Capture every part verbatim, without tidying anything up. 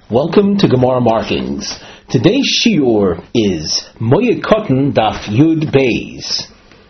Welcome to Gemara Markings. Today's shiur is Moed Katan Daf Yud Beis.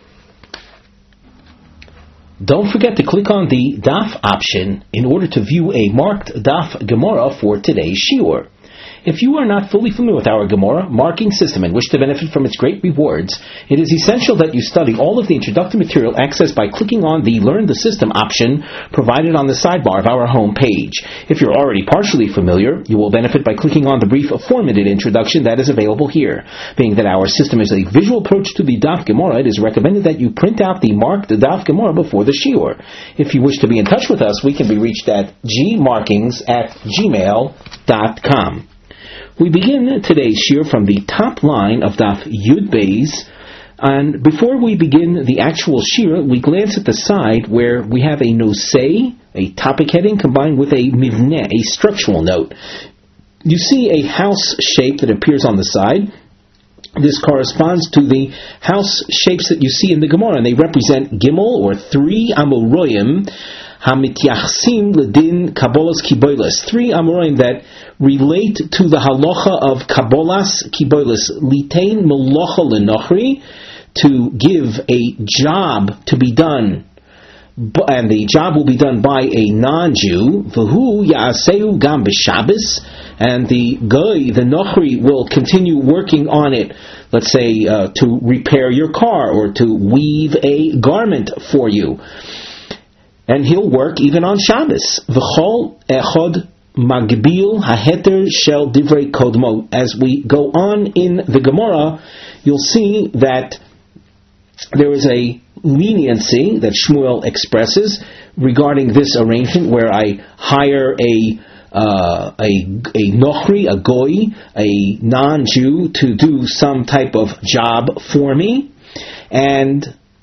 Don't forget to click on the Daf option in order to view a marked Daf Gemara for today's shiur. If you are not fully familiar with our Gemara marking system and wish to benefit from its great rewards, it is essential that you study all of the introductory material accessed by clicking on the Learn the System option provided on the sidebar of our home page. If you're already partially familiar, you will benefit by clicking on the brief formatted introduction that is available here. Being that our system is a visual approach to the Daf Gemara, it is recommended that you print out the marked Daf Gemara before the shiur. If you wish to be in touch with us, we can be reached at gmarkings at gmail dot com. We begin today's shiur from the top line of Daf Yud Beis, and before we begin the actual shiur, we glance at the side where we have a nosei, a topic heading, combined with a mivneh, a structural note. You see a house shape that appears on the side. This corresponds to the house shapes that you see in the Gemara, and they represent Gimel, or three Amoroyim, Hamityachsim Ledin Kabbalas Kiboilas. Three Amoroyim that relate to the halacha of Kabbalas Kiboilas. Litain Melocha Lenochri, to give a job to be done, and the job will be done by a non-Jew. V'hu Ya'aseu Gam B'Shabbos, and the Goy, the Nochri, will continue working on it. Let's say uh, to repair your car or to weave a garment for you. And he'll work even on Shabbos. V'chol echod magbil haheter shel divrei kodmo. As we go on in the Gemara, you'll see that there is a leniency that Shmuel expresses regarding this arrangement, where I hire a uh, a a nochri, a goy, a non-Jew, to do some type of job for me, and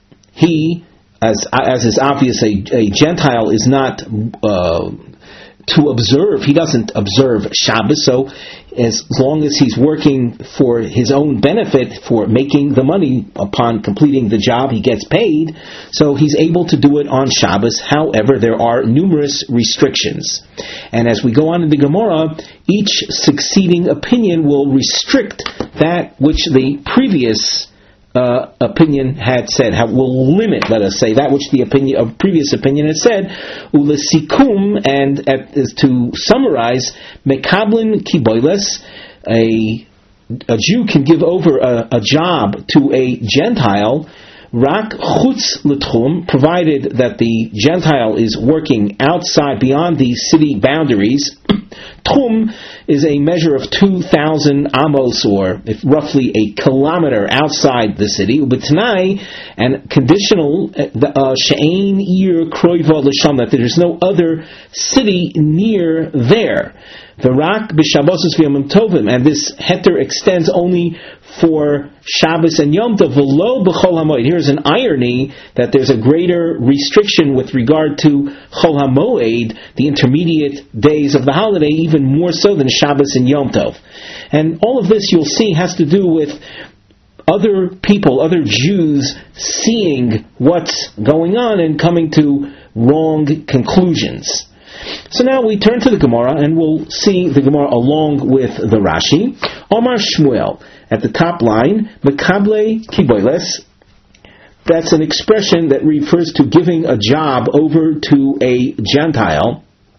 he, As, as is obvious, a, a Gentile is not uh, to observe. He doesn't observe Shabbos, so as long as he's working for his own benefit, for making the money upon completing the job, he gets paid, so he's able to do it on Shabbos. However, there are numerous restrictions. And as we go on in the Gemara, each succeeding opinion will restrict that which the previous Uh, opinion had said, how will limit, let us say, that which the opinion of previous opinion had said. Ulesikum, and at, to summarize, mekablin kiboiles, a a Jew can give over a, a job to a Gentile, rak chutz l'tchum, provided that the Gentile is working outside, beyond the city boundaries. Tchum is a measure of two thousand amos, or if roughly a kilometer outside the city. Ubetnai, and conditional, she'ein ir kroiva l'sham, that there is no other city near there. V'rak b'shabbosos v'yomim tovim, and this heter extends only for Shabbos and Yom Tov. V'lo b'chol hamoed. Here's an irony, that there's a greater restriction with regard to Chol HaMoed, the intermediate days of the holiday, even more so than Shabbos and Yom Tov. And all of this, you'll see, has to do with other people, other Jews, seeing what's going on and coming to wrong conclusions. So now we turn to the Gemara, and we'll see the Gemara along with the Rashi. Omar Shmuel, at the top line, Mekable Kiboiles. That's an expression that refers to giving a job over to a Gentile.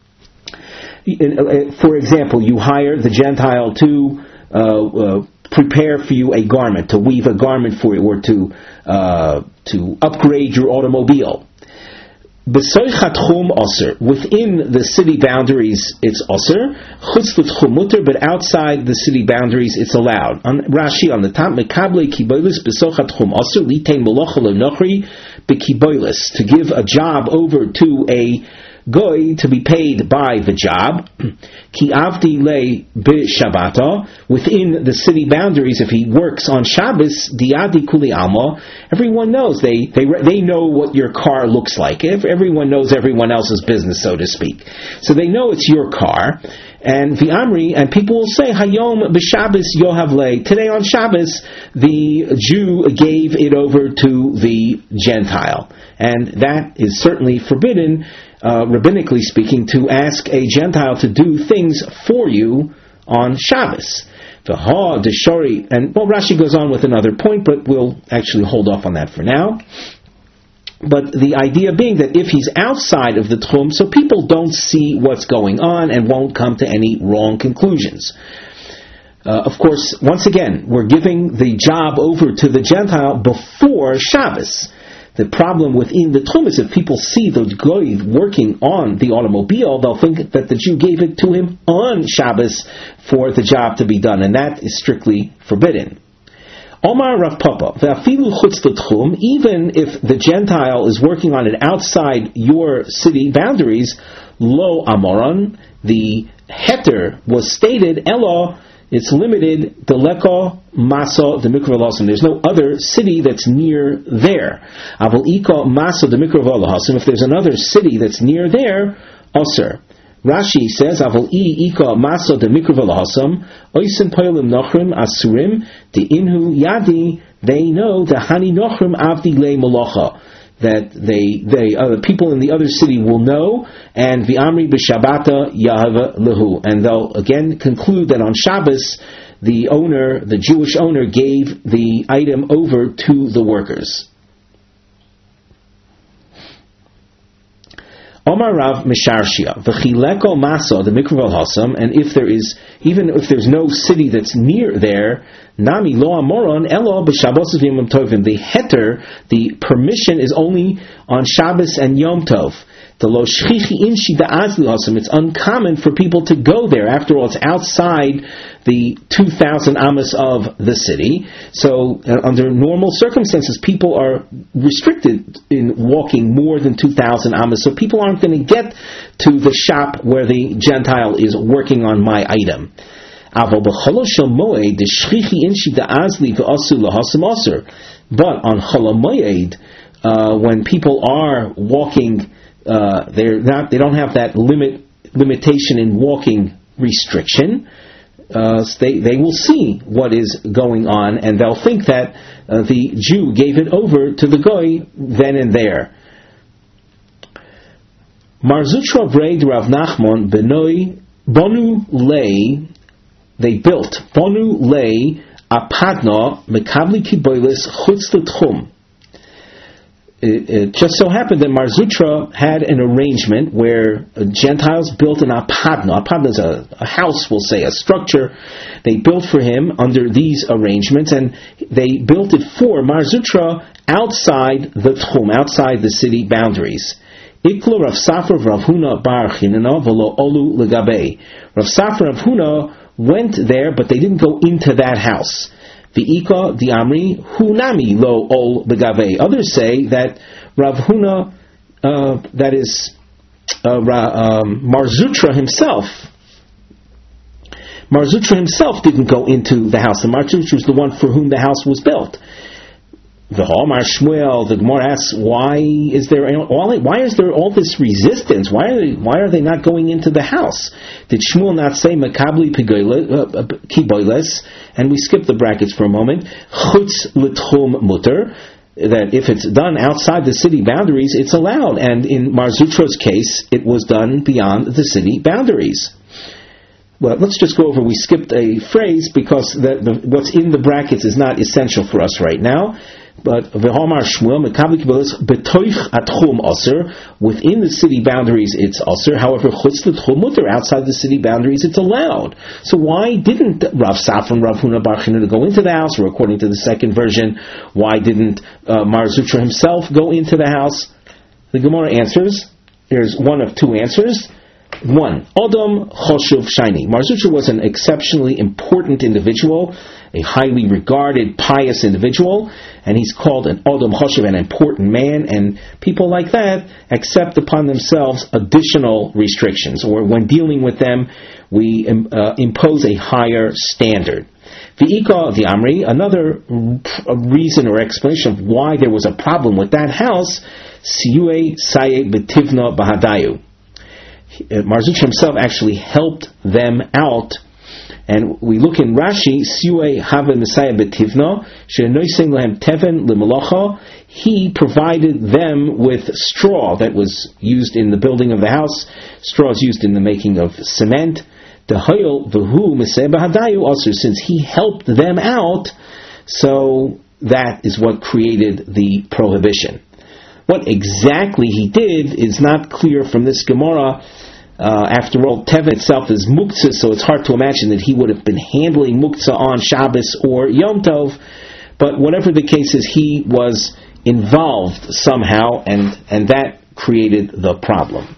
For example, you hire the Gentile to uh, uh, prepare for you a garment, to weave a garment for you, or to uh, to upgrade your automobile. B'soichat chum osir. Within the city boundaries, it's osir. Chutz l'tchum muter, but outside the city boundaries, it's allowed. On Rashi, on the top, mekable kiboilis b'soichat chum osir litein melocha lenochri b'kiboilis, to give a job over to a goy to be paid by the job. Ki avdi le b'shabbato, within the city boundaries, if he works on Shabbos, diadi kuli alma, everyone knows, they they they know what your car looks like. Everyone knows everyone else's business, so to speak. So they know it's your car. And v'amri, and people will say, Hayom b'Shabbos yohav le, today on Shabbos, the Jew gave it over to the Gentile. And that is certainly forbidden, uh, rabbinically speaking, to ask a Gentile to do things for you on Shabbos. The ha the shori, and well, Rashi goes on with another point, but we'll actually hold off on that for now. But the idea being that if he's outside of the tchum, so people don't see what's going on and won't come to any wrong conclusions. Uh, of course, once again, we're giving the job over to the Gentile before Shabbos. The problem within the tchum is if people see the goy working on the automobile, they'll think that the Jew gave it to him on Shabbos for the job to be done, and that is strictly forbidden. Omar Rav Papa, v'afilu chutz l'tchum, even if the Gentile is working on it outside your city boundaries, lo amoron, the heter was stated, elo, it's limited, the leko maso the mikra v'lohasam. There's no other city that's near there. Aval iko maso the mikra v'lohasam. If there's another city that's near there, osir. Rashi says, Aval I iko maso the mikra v'lohasam, oisim poilim nochrim asurim, the inhu yadi, they know the hani nochrim avdi le molocha, that they, they, uh, the people in the other city will know, and v'amri b'shabata yahava lehu, and they'll again conclude that on Shabbos, the owner, the Jewish owner, gave the item over to the workers. Omar Rav Misharshia, v'chileko maso the mikra v'lohasam, and if there is, even if there's no city that's near there, nami lo amoron elo b'Shabbos v'Yom Tovim. The heter, the permission is only on Shabbos and Yom Tov. The lo shchichi inshi da'azli hasam. It's uncommon for people to go there. After all, it's outside the two thousand amos of the city. So, uh, under normal circumstances, people are restricted in walking more than two thousand amos. So, people aren't going to get to the shop where the Gentile is working on my item. But on Chol HaMoed, uh, when people are walking, uh, they're not, they don't have that limit limitation in walking restriction. Uh, they they will see what is going on, and they'll think that uh, the Jew gave it over to the goy then and there. Mar Zutra Braid Rav Nachman Benoi Bonu Lei. They built Bonu Lei Apadna Mekabli Kiboilis Chutz L'Tchum. It just so happened that Mar Zutra had an arrangement where Gentiles built an apadna. Apadna is a, a house, we'll say, a structure. They built for him under these arrangements, and they built it for Mar Zutra outside the Tchum, outside the city boundaries. Iklu Rav Safra Rav Huna Bar Chinana v'lo olu legabe. Rav Safra Rav Huna went there, but they didn't go into that house. V'ika the Amri Hunami lo ol begave. Others say that Rav Huna, uh, that is uh, Ra, um, Mar Zutra himself, Mar Zutra himself didn't go into the house. And Mar Zutra was the one for whom the house was built. The Mar Shmuel, the Gemara asks, why is there all why is there all this resistance? Why are they, why are they not going into the house? Did Shmuel not say Makabli Kiboiles? And we skip the brackets for a moment. Chutz L'Tchum Mutter, that if it's done outside the city boundaries, it's allowed. And in Mar Zutra's case, it was done beyond the city boundaries. Well, let's just go over. We skipped a phrase because the, the, what's in the brackets is not essential for us right now. But v'hamar Shmuel mekabli kibolos betoich atchum aser, within the city boundaries it's aser. However, chutz l'tchum muter, outside the city boundaries it's allowed. So why didn't Rav Safra and Rav Huna Bar Chinana go into the house? Or according to the second version, why didn't uh, Mar Zutra himself go into the house? The Gemara answers. There's one of two answers. One, Adam Choshuv Shaini. Mar Zutra was an exceptionally important individual, a highly regarded, pious individual, and he's called an Adam Choshuv, an important man, and people like that accept upon themselves additional restrictions, or when dealing with them, we uh, impose a higher standard. V'ika the Amri, another reason or explanation of why there was a problem with that house, Siyue Saye Betivna Bahadayu. Mar Zutra himself actually helped them out, and we look in Rashi, Siyue Hava Messiah Betivna, She'noising Lehem Teven Limalacha. He provided them with straw that was used in the building of the house. Straw is used in the making of cement. The Hayol V'hu Meseh B'Hadayu also, since he helped them out, so that is what created the prohibition. What exactly he did is not clear from this Gemara. Uh, after all, Teven itself is Muktzah, so it's hard to imagine that he would have been handling Muktzah on Shabbos or Yom Tov. But whatever the case is, he was involved somehow, and, and that created the problem.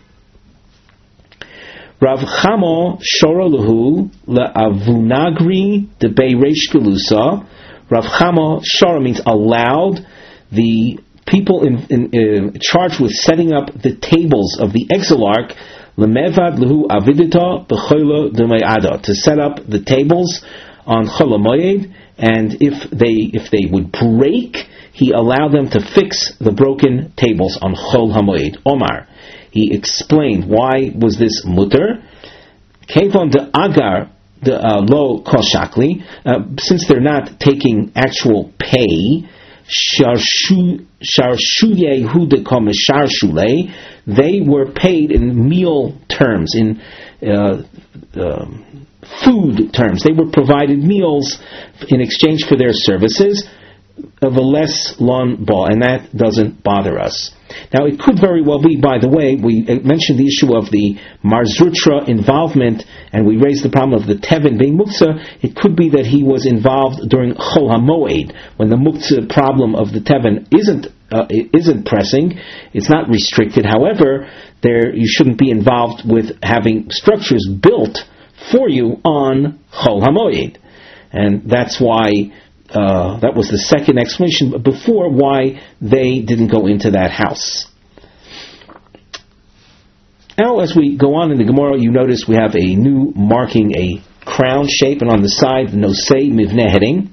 Rav Chamo Shoraluhu le'avunagri de Reish Gelusa. Rav Chamo Shora means allowed the people in, in, uh, charged with setting up the tables of the exilarch lemevad lehu avidita b'chola d'mayada, to set up the tables on Chol HaMoed, and if they if they would break, he allowed them to fix the broken tables on Chol HaMoed. Omar, he explained why was this mutter. Kevon de agar de lo kol shakli, since they're not taking actual pay. Sharshuye hu de kol misharshule, they were paid in meal terms, in uh, uh, food terms. They were provided meals in exchange for their services of a less lon ba, and that doesn't bother us. Now, it could very well be, by the way, we mentioned the issue of the Marzutra involvement, and we raised the problem of the Teven being Muktzah. It could be that he was involved during Chol HaMoed, when the Muktzah problem of the Teven isn't uh, isn't pressing. It's not restricted. However, there you shouldn't be involved with having structures built for you on Chol HaMoed. And that's why Uh, that was the second explanation before why they didn't go into that house. Now, as we go on in the Gemara, you notice we have a new marking, a crown shape, and on the side, the Nosei Mivneh heading.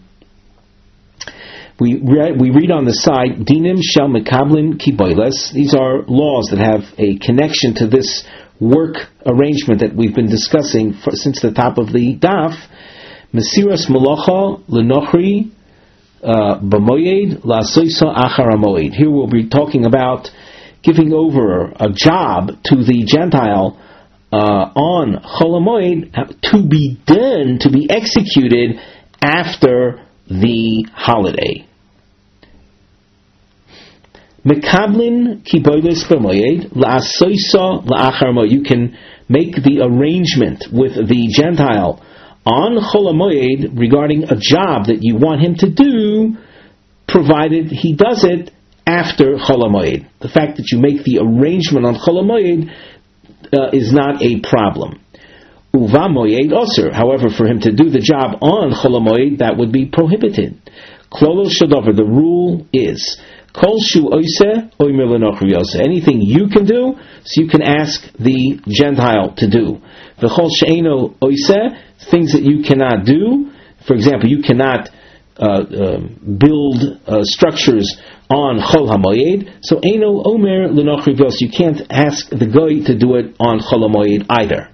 We read, we read on the side, Dinim Shel Mekablin Kiboiles. These are laws that have a connection to this work arrangement that we've been discussing for, since the top of the daf. Mesiras Malacha Lenochri B'Moyed La'Soisa Achar HaMoed. Here we'll be talking about giving over a job to the Gentile uh, on Chol HaMoed to be done, to be executed after the holiday. Mekablin Kiboides B'Moyed La'Soisa La'achar HaMoed. You can make the arrangement with the Gentile on Chol HaMoed regarding a job that you want him to do, provided he does it after Chol HaMoed. The fact that you make the arrangement on Chol HaMoed uh, is not a problem. Uva Moed Osir. However, for him to do the job on Chol HaMoed, that would be prohibited. Klolol Shadover. The rule is Kol Shu Oise Oimer Lenochri Yose. Anything you can do, so you can ask the Gentile to do. V'chol She'eno Oise. Things that you cannot do. For example, you cannot uh, uh, build uh, structures on Chol HaMoed. So, Eino Omer L'Nochri Vos. You can't ask the goy to do it on Chol HaMoed either.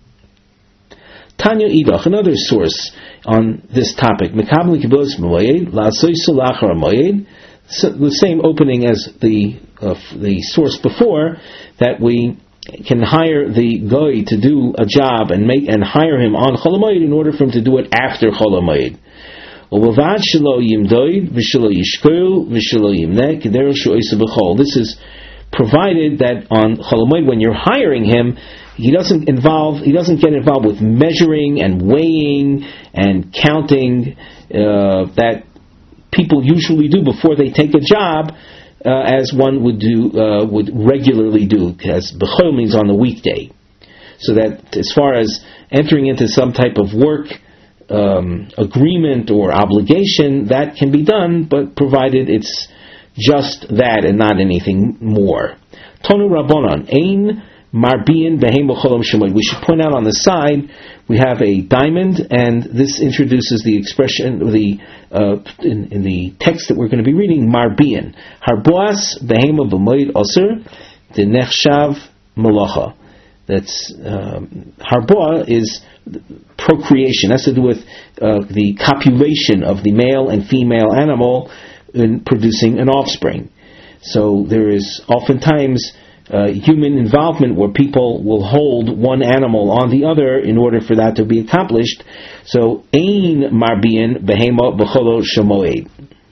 Tanya Idach, another source on this topic. Mekabel Kibbutz Moed La'Soyso La'Achar HaMoed. The same opening as the uh, the source before, that we can hire the goy to do a job and make and hire him on Chol HaMoed in order for him to do it after Chol HaMoed. This is provided that on Chol HaMoed, when you're hiring him, he doesn't involve he doesn't get involved with measuring and weighing and counting uh, that people usually do before they take a job. Uh, as one would do, uh, would regularly do, as b'chol means on the weekday. So that as far as entering into some type of work um, agreement or obligation, that can be done, but provided it's just that and not anything more. Tonu Rabbanon, Ein Marbian Behem B'Cholam Shemoed. We should point out on the side we have a diamond, and this introduces the expression, the uh, in, in the text that we're going to be reading, Marbian. Harboas Behema B'Moed Osir the Nechshav Malacha. That's um, Harboa is procreation. It has to do with uh, the copulation of the male and female animal in producing an offspring. So there is oftentimes uh, human involvement where people will hold one animal on the other in order for that to be accomplished. So, ein marbian behema b'cholo shemoed.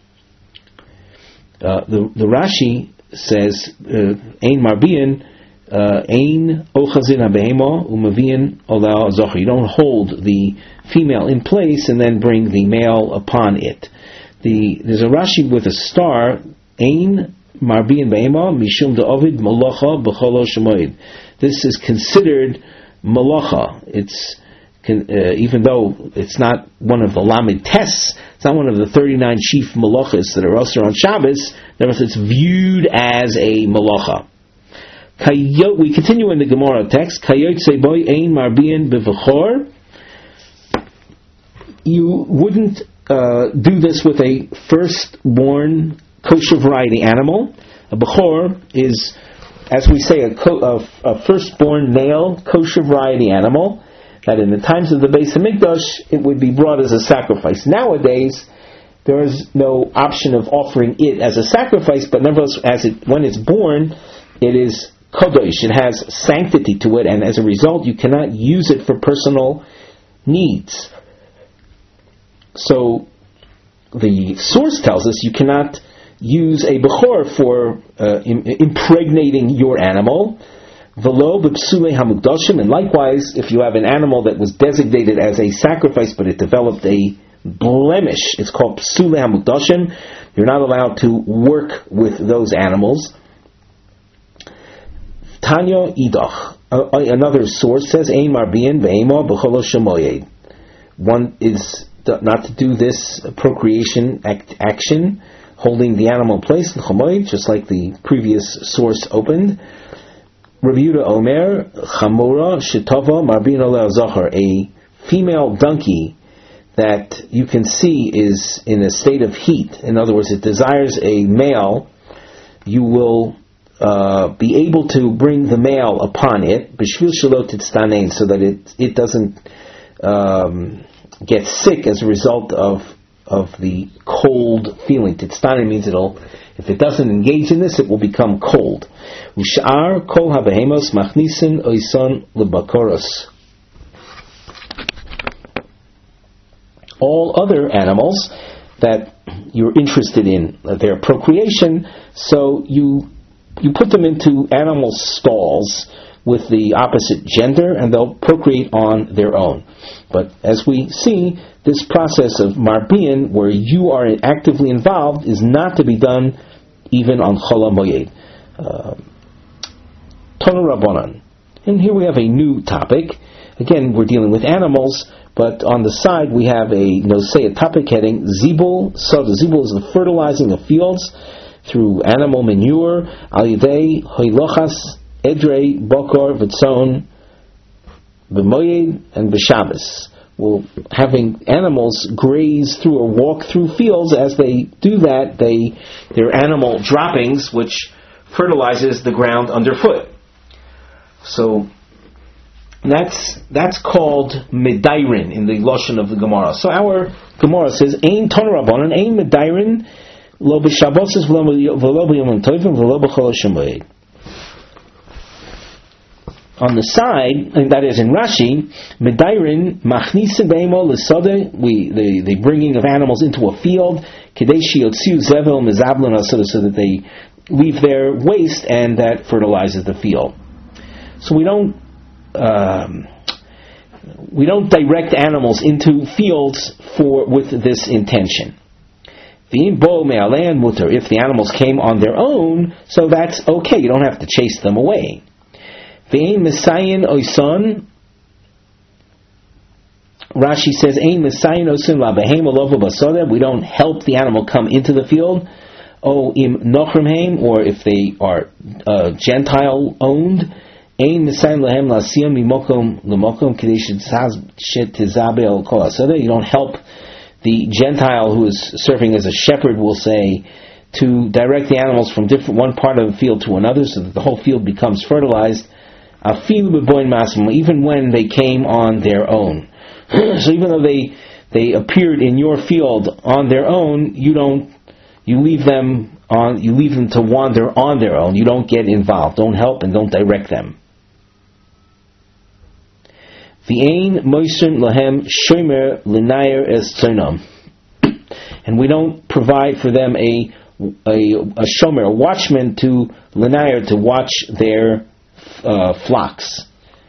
Uh, the, the Rashi says, ein marbian, ein ochazin habehema umavian ola zocher. You don't hold the female in place and then bring the male upon it. The, there's a Rashi with a star, ein marbian behema mishum de'ovid malacha b'cholo shemoed. This is considered malacha. It's uh, even though it's not one of the lamed tests, it's not one of the thirty-nine chief malachas that are also on Shabbos. Nevertheless, it's viewed as a malacha. We continue in the Gemara text. Kayotze boy ein marbian bevachor. You wouldn't uh, do this with a firstborn kosher variety animal. A bechor is, as we say, a, co- a, a firstborn male kosher variety animal that in the times of the Beis Hamikdash it would be brought as a sacrifice. Nowadays there is no option of offering it as a sacrifice, but nevertheless, as it when it's born, it is kodesh. It has sanctity to it, and as a result, you cannot use it for personal needs. So the source tells us you cannot use a bechor for uh, im- impregnating your animal. V'lo b'psulei hamukdashim, and likewise, if you have an animal that was designated as a sacrifice, but it developed a blemish, it's called psulei hamukdashim. You're not allowed to work with those animals. Tanya idach. Uh, another source says, ein marbian ve'ema b'cholo shemoyed. One is not to do this procreation act, action, holding the animal in place, just like the previous source opened. Rav Yehuda Omer, Chamura Shetava Marbin Oleh Zachar, a female donkey that you can see is in a state of heat. In other words, it desires a male. You will uh, be able to bring the male upon it, B'shvil Shalot Titztanein, so that it it doesn't um, get sick as a result of of the cold feeling. Titztanein means it'll. If it doesn't engage in this, it will become cold. Ushar kol habehemos machnisin oison lebakoros. All other animals that you're interested in, uh, their procreation, so you you put them into animal stalls with the opposite gender, and they'll procreate on their own. But as we see, this process of marbian, where you are actively involved, is not to be done even on Chol HaMoyed. Tonu Rabbanan. And here we have a new topic. Again, we're dealing with animals, but on the side we have a, say, a topic heading, Zibul. So the Zibul is the fertilizing of fields through animal manure, Al Yidei, Hoilochas, Edrei, Bokor, Vitzon, B'Moyed, and B'Shabbos. Well, having animals graze through or walk through fields, as they do that, they they're animal droppings, which fertilizes the ground underfoot. So that's that's called medairin in the lashon of the Gemara. So our Gemara says, "Ein Tonu Rabbanan, ein medairin lo b'Shabbosos v'lo b'yomim tovim v'lo b'chol shemoed." On the side, and that is in Rashi, medairin machnisin beimo l'sode, we the the bringing of animals into a field, kadeshi yotziu zevel mezablon asode, so that they leave their waste and that fertilizes the field. So we don't um, we don't direct animals into fields for with this intention. V'im bo me'alein mutar, if the animals came on their own, so that's okay. You don't have to chase them away. Ve'ein mesayin oison. Rashi says, "Ein mesayin oison la behem olova basodeh." We don't help the animal come into the field. O im nochrim heim, or if they are uh, Gentile owned. Ein mesayin lahem la'asiyam mimokom l'mokom k'dei shetizabe al kol hasodeh. You don't help the Gentile who is serving as a shepherd, will say, to direct the animals from different one part of the field to another, so that the whole field becomes fertilized. Even when they came on their own. So even though they they appeared in your field on their own, you don't you leave them on, you leave them to wander on their own. You don't get involved. Don't help and don't direct them. V'ein moisin lahem shomer l'nayer es tzonam. And we don't provide for them a a, a shomer, a watchman to l'nayer, to watch their uh, flocks.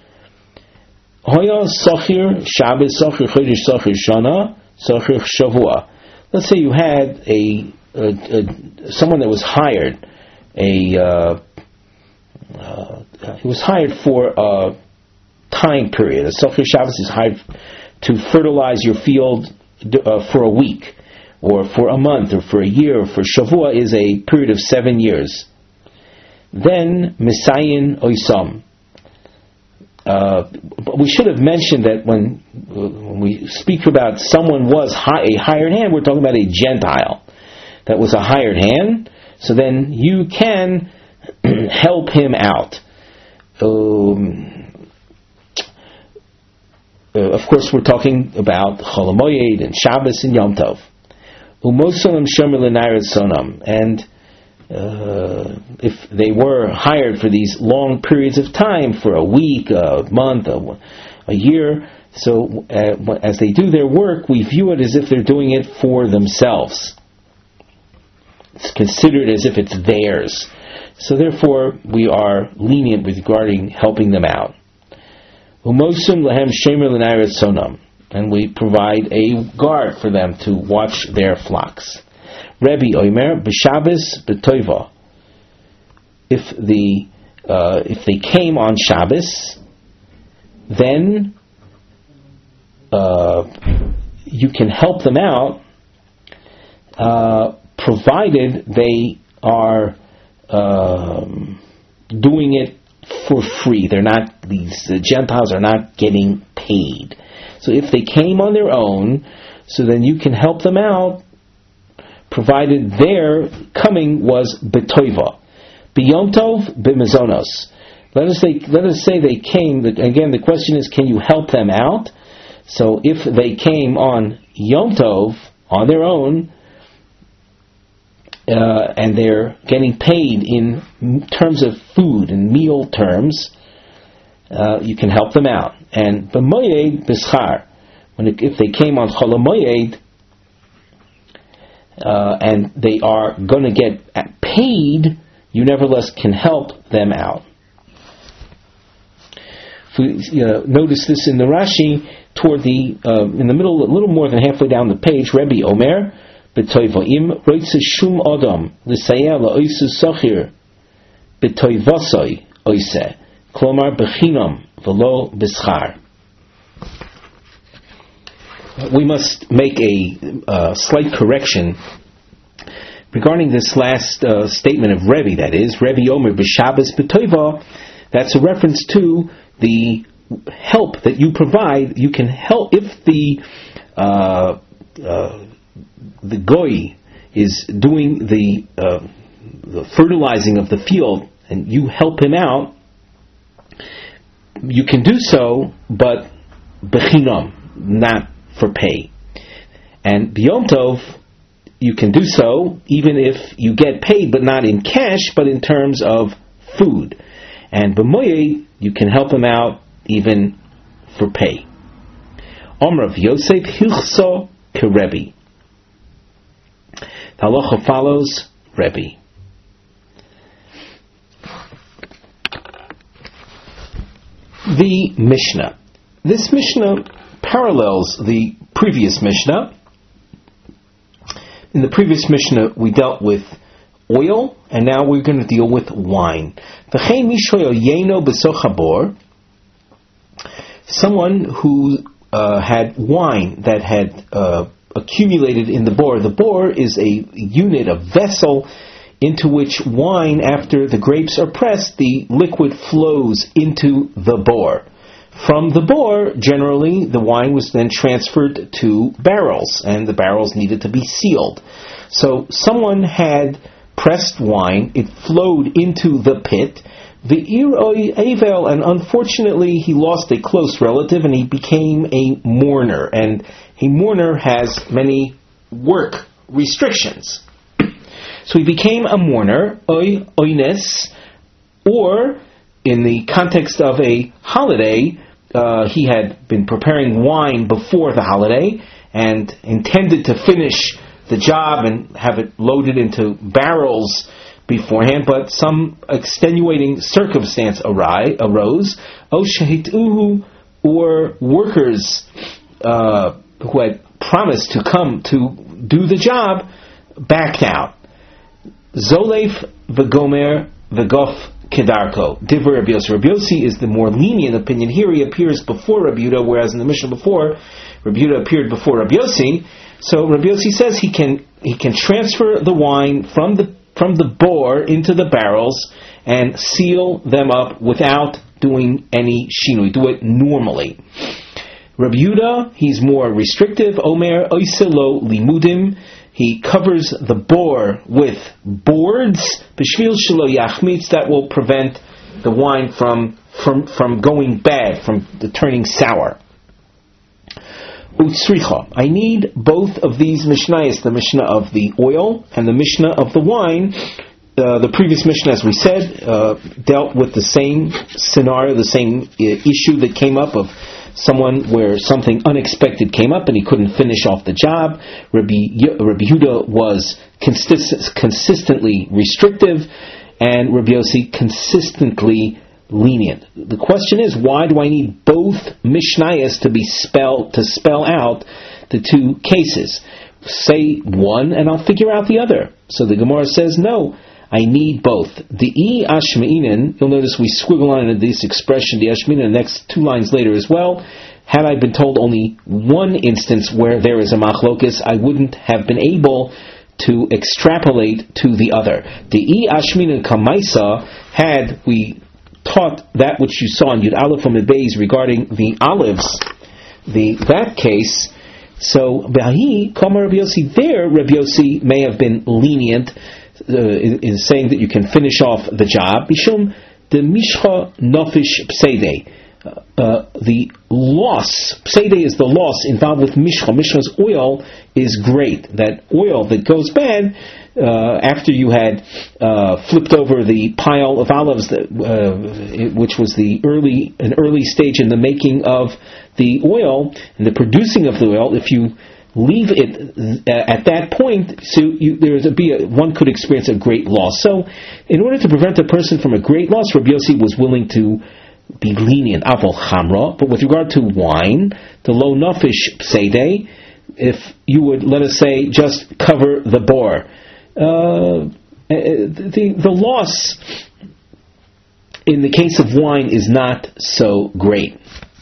Hoya sochir Shabbos sochir chodesh sochir shana sochir shavua. Let's say you had a, a, a someone that was hired. A uh, uh, he was hired for a time period. A sochir Shabbos is hired to fertilize your field uh, for a week, or for a month, or for a year, or for shavua is a period of seven years. Then misayin oisam. Uh, but we should have mentioned that when, uh, when we speak about someone was hi- a hired hand, we're talking about a Gentile that was a hired hand. So then you can help him out. Um, uh, of course, we're talking about Chol HaMoyed and Shabbos and Yom Tov. Umosalim shomer l'nayer sonam, and Uh, if they were hired for these long periods of time, for a week, a month, a, a year, so uh, as they do their work, we view it as if they're doing it for themselves. It's considered as if it's theirs. So therefore, we are lenient regarding helping them out. Umosim lahem shemer l'nayer sonam, and we provide a guard for them to watch their flocks. Rebbe Omer b'Shabbos b'Toiva. If the uh, if they came on Shabbos, then uh, you can help them out, uh, provided they are um, doing it for free. They're not these the Gentiles are not getting paid. So if they came on their own, so then you can help them out, provided their coming was betoiva, b'yom tov b'mezonos. Let us say, let us say they came. Again, the question is, can you help them out? So if they came on Yom Tov on their own, uh, and they're getting paid in terms of food and meal terms, uh, you can help them out. And b'moyed b'schar, when it, if they came on Chol HaMoyed, Uh, and they are going to get paid, you nevertheless can help them out. If we, you know, notice this in the Rashi, toward the uh, in the middle, a little more than halfway down the page. Rebbe Omer b'toivoim roitze shum adam l'sayeh la'oisu sochir b'toivosoi oise klomar b'chinam v'lo b'schar. We must make a uh, slight correction regarding this last uh, statement of Rebbe, that is, Rebbe Omer b'Shabbos b'Toiva. That's a reference to the help that you provide. You can help if the uh, uh, the goy is doing the, uh, the fertilizing of the field, and you help him out. You can do so, but b'chinam, not for pay. And b'yom tov, you can do so even if you get paid, but not in cash, but in terms of food. And b'moyed, you can help him out even for pay. Omer of Yosef Hilchso Kerebi. The halacha follows Rebbe. The Mishnah. This Mishnah parallels the previous Mishnah. In the previous Mishnah, we dealt with oil, and now we're going to deal with wine. Someone who uh, had wine that had uh, accumulated in the bore. The bore is a unit, a vessel, into which wine, after the grapes are pressed, the liquid flows into the bore. From the bore, generally, the wine was then transferred to barrels, and the barrels needed to be sealed. So someone had pressed wine, it flowed into the pit, the iroi avel, and unfortunately he lost a close relative and he became a mourner. And a mourner has many work restrictions. So he became a mourner, oy, oynes, or in the context of a holiday, uh, he had been preparing wine before the holiday and intended to finish the job and have it loaded into barrels beforehand, but some extenuating circumstance arose. O shahituhu, or workers uh, who had promised to come to do the job backed out. Zolef v'gomer v'gof kedarko. Divrei Rabbi Yossi. Rabbi Yossi is the more lenient opinion here. He appears before Rabbi Yehuda, whereas in the Mishnah before, Rabbi Yehuda appeared before Rabbi Yossi. So Rabbi Yossi says he can he can transfer the wine from the from the bore into the barrels and seal them up without doing any shinui. Do it normally. Rabbi Yehuda, he's more restrictive. Omer oiselo limudim. He covers the bore with boards, b'shvil shelo yachmitz, that will prevent the wine from from from going bad, from the turning sour. Utsricha. I need both of these mishnayos, the Mishnah of the oil and the Mishnah of the wine. Uh, the previous Mishnah, as we said, uh, dealt with the same scenario, the same uh, issue that came up of someone where something unexpected came up and he couldn't finish off the job. Rabbi, Rabbi Yehuda was consist- consistently restrictive, and Rabbi Yossi consistently lenient. The question is, why do I need both Mishnayos to be spelled to spell out the two cases? Say one, and I'll figure out the other. So the Gemara says, no, I need both. The e ashmeinen, you'll notice we squiggle on into this expression, the ashmeinen, the next two lines later as well. Had I been told only one instance where there is a machlokes, I wouldn't have been able to extrapolate to the other. The e ashmeinen kamaisa, had we taught that which you saw in Yud Aleph from the Beis regarding the olives, the that case, so Bahi, Kama Rabbi Yossi, there Rabbi Yossi may have been lenient uh, in, in saying that you can finish off the job. Mishum the Mishcha Nofish Pseide. Uh, the loss, Pseide is the loss involved with Mishcha. Mishcha's oil is great. That oil that goes bad, Uh, after you had uh, flipped over the pile of olives, that, uh, which was the early an early stage in the making of the oil and the producing of the oil, if you leave it uh, at that point, so you, there is a, be a, one could experience a great loss. So, in order to prevent a person from a great loss, Rabbi Yossi was willing to be lenient, avol chamra. But with regard to wine, the lo nafish pseide, if you would, let us say, just cover the bore. Uh, the the loss in the case of wine is not so great.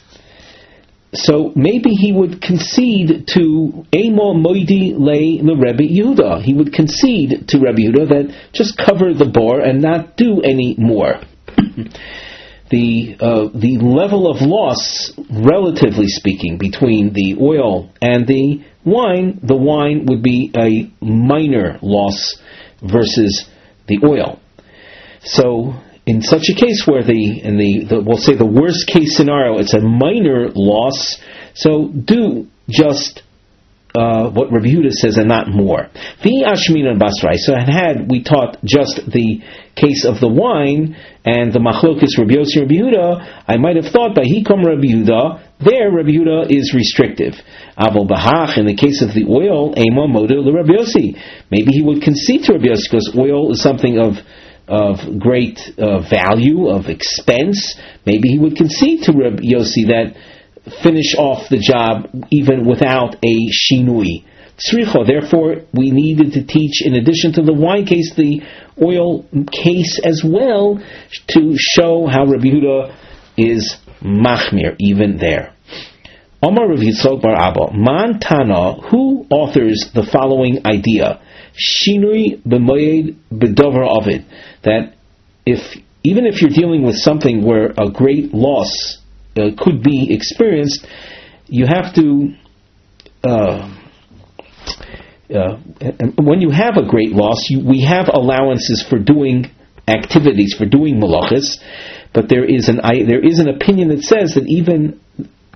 So maybe he would concede to Emo Moidi Le Le Rebbe Yehuda. He would concede to Rebbe Yehuda that just cover the bore and not do any more. the uh, the level of loss, relatively speaking, between the oil and the wine, the wine would be a minor loss versus the oil. So, in such a case where the, in the, the we'll say the worst case scenario, it's a minor loss, so do just uh, what Rabbi Yehuda says and not more. The Ashmina Basrai, so had we taught just the case of the wine and the Machlokes Rabbi Yossi Rabbi Yehuda, I might have thought by Hikom Rabbi Yehuda, there Rabbi Yehuda is restrictive. Avol Bahach, in the case of the oil, Ema Moda Le Rabbi Yossi. Maybe he would concede to Rabbi Yossi because oil is something of of great uh, value, of expense. Maybe he would concede to Rabbi Yossi that finish off the job even without a shinui. Tzricha, therefore, we needed to teach, in addition to the wine case, the oil case as well, to show how Rabbi Yehuda is machmir, even there. Omar Rav Yitzchok bar Abba, Man Tana, who authors the following idea? Shinui b'moyed b'dover ovid, that if even if you're dealing with something where a great loss uh, could be experienced, you have to. Uh, uh, when you have a great loss, you, we have allowances for doing activities, for doing malachas, but there is an I, there is an opinion that says that even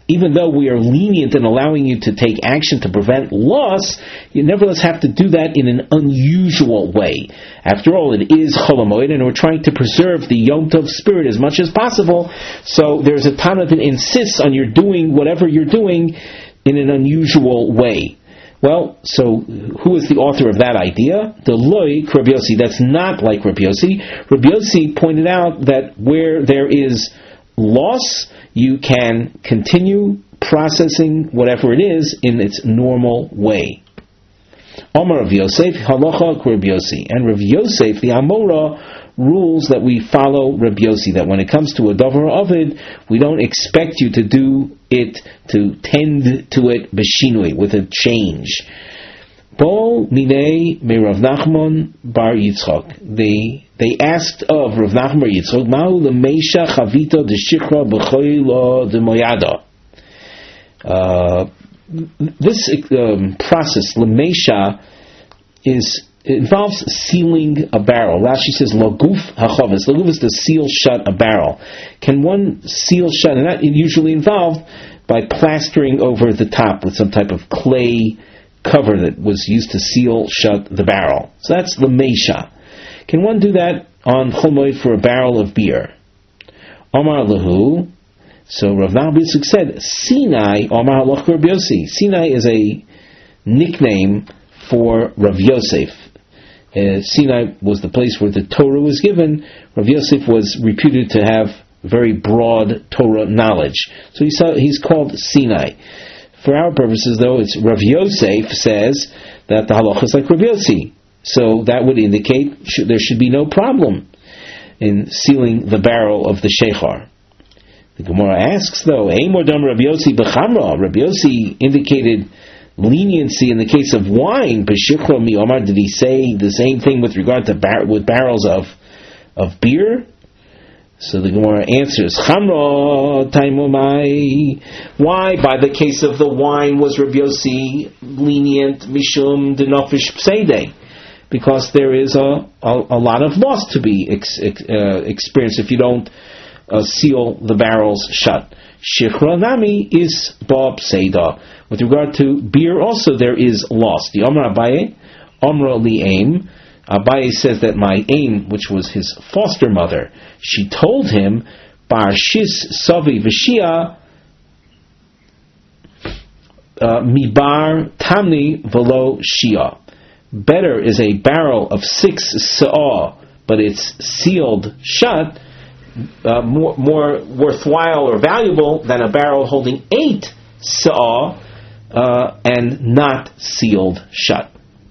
even though we are lenient in allowing you to take action to prevent loss, you nevertheless have to do that in an unusual way. After all, it is Chol HaMoed, and we're trying to preserve the Yom Tov spirit as much as possible, so there's a Tana that insists on your doing whatever you're doing in an unusual way. Well, so who is the author of that idea? The Loi Rabbi Yossi. That's not like Rabbi Yossi. Rabbi Yossi pointed out that where there is loss, you can continue processing whatever it is in its normal way. Omar Rav Yosef, halacha Rabbi Yossi. And Rav Yosef, the Amora, rules that we follow Rabbi Yossi, that when it comes to a davar ovid, we don't expect you to do it, to tend to it b'shinui, with a change. Bo minei me Rav Nachman bar Yitzchak. They they asked of Rav Nachman bar Yitzchak, Ma'u lemeisha chavita deshikra b'choyla demoyada. Uh, this um, process, lemeisha, is it involves sealing a barrel. Rashi says, Laguf hachavis. Laguf is to seal shut a barrel. Can one seal shut, and that is usually involved by plastering over the top with some type of clay cover that was used to seal shut the barrel. So that's Lamesha. Can one do that on Chol Moed for a barrel of beer? Omar Lahu. So Rav Nachman said, Sinai, Omar Halach Rav Yossi. Sinai is a nickname for Rav Yosef. Uh, Sinai was the place where the Torah was given. Rav Yosef was reputed to have very broad Torah knowledge. So he saw, he's called Sinai. For our purposes, though, it's Rav Yosef says that the halacha is like Rav Yossi. So that would indicate sh- there should be no problem in sealing the barrel of the shechar. The Gemara asks, though, Eimor dam Rav Yossi b'chamra. Rav Yossi indicated leniency in the case of wine. B'shikra mi Omar, did he say the same thing with regard to bar- with barrels of of beer? So the Gemara answers, Chamra taimomai. Why, by the case of the wine, was Rav Yossi lenient? Mishum denofish pseide, because there is a, a a lot of loss to be ex, ex, uh, experienced if you don't uh, seal the barrels shut. Shichra nami is ba pseida. With regard to beer, also there is loss. The Amar Abaye, Amra li aim. Abaye says that my aim, which was his foster mother, she told him, Bar shis savi v'shia mibar tamni velo shia. Better is a barrel of six sa'ah, but it's sealed shut, uh, more, more worthwhile or valuable than a barrel holding eight sa'ah uh, and not sealed shut.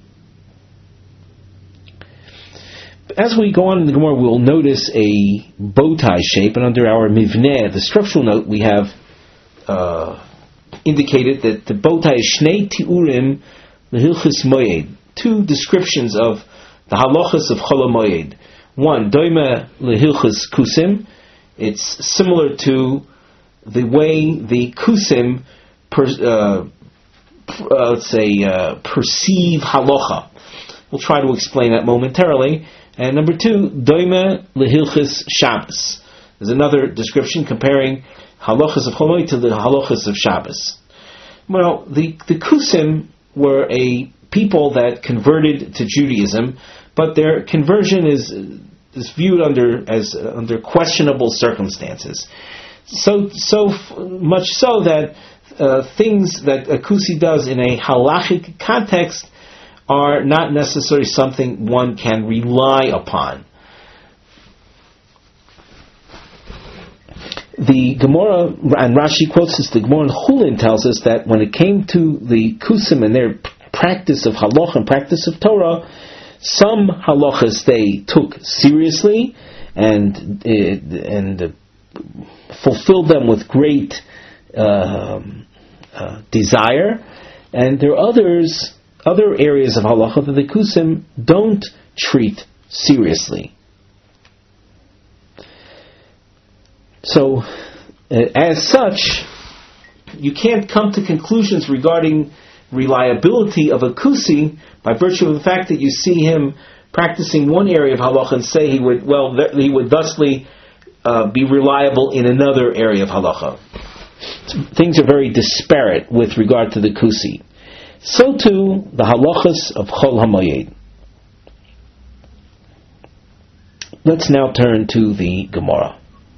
As we go on in the Gemara, we'll notice a bow tie shape, and under our mivneh, the structural note, we have uh, indicated that the bow tie is shnei tiurim lehilchis moyed, two descriptions of the halachas of Chol HaMoed. One, doime lehilchis kusim. It's similar to the way the kusim, per, uh, uh, let's say, uh, perceive halacha. We'll try to explain that momentarily. And number two, doime lehilchis Shabbos. There's another description comparing halachas of Chol HaMoed to the halachas of Shabbos. Well, the the kusim were a people that converted to Judaism, but their conversion is is viewed under as uh, under questionable circumstances. So so f- much so that uh, things that a kusi does in a halachic context are not necessarily something one can rely upon. The Gemara, and Rashi quotes this, the Gemara in Chulin tells us that when it came to the kusim and their practice of halach and practice of Torah, some halachas they took seriously and and uh, fulfilled them with great uh, uh, desire, and there are others, other areas of halacha that the kusim don't treat seriously. So, uh, as such, you can't come to conclusions regarding reliability of a kusi by virtue of the fact that you see him practicing one area of halacha and say he would, well, th- he would thusly uh, be reliable in another area of halacha. things are very disparate with regard to the kusi. So too the halachas of Chol HaMoyed. Let's now turn to the Gemara.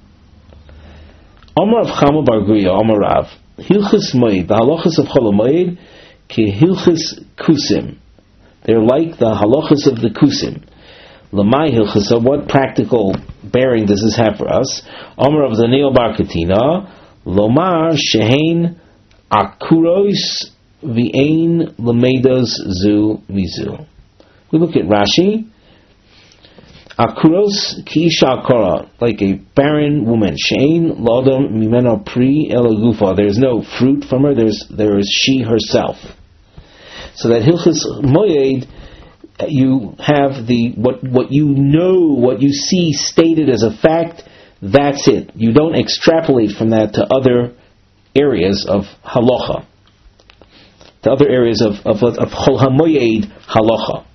Amar of Chama Bar Guria, Amar Rav, Hilchis Moed, the halachas of Chol HaMoed, ke Hilchis Kusim. They're like the halachas of the Kusim. Lamai Hilchis, so what practical bearing does this have for us? Amar of Daniel Bar Katina, Lomar Shehein Akuros V'ein Lamedos Zu Mizu. We look at Rashi. Akuros ki isha kora, like a barren woman. Shein lodom mimeno pri elagufa. There is no fruit from her. There's there is she herself. So that hilchus moyed, you have the what what you know, what you see stated as a fact. That's it. You don't extrapolate from that to other areas of halacha, to other areas of of, of chol hamoyed halacha.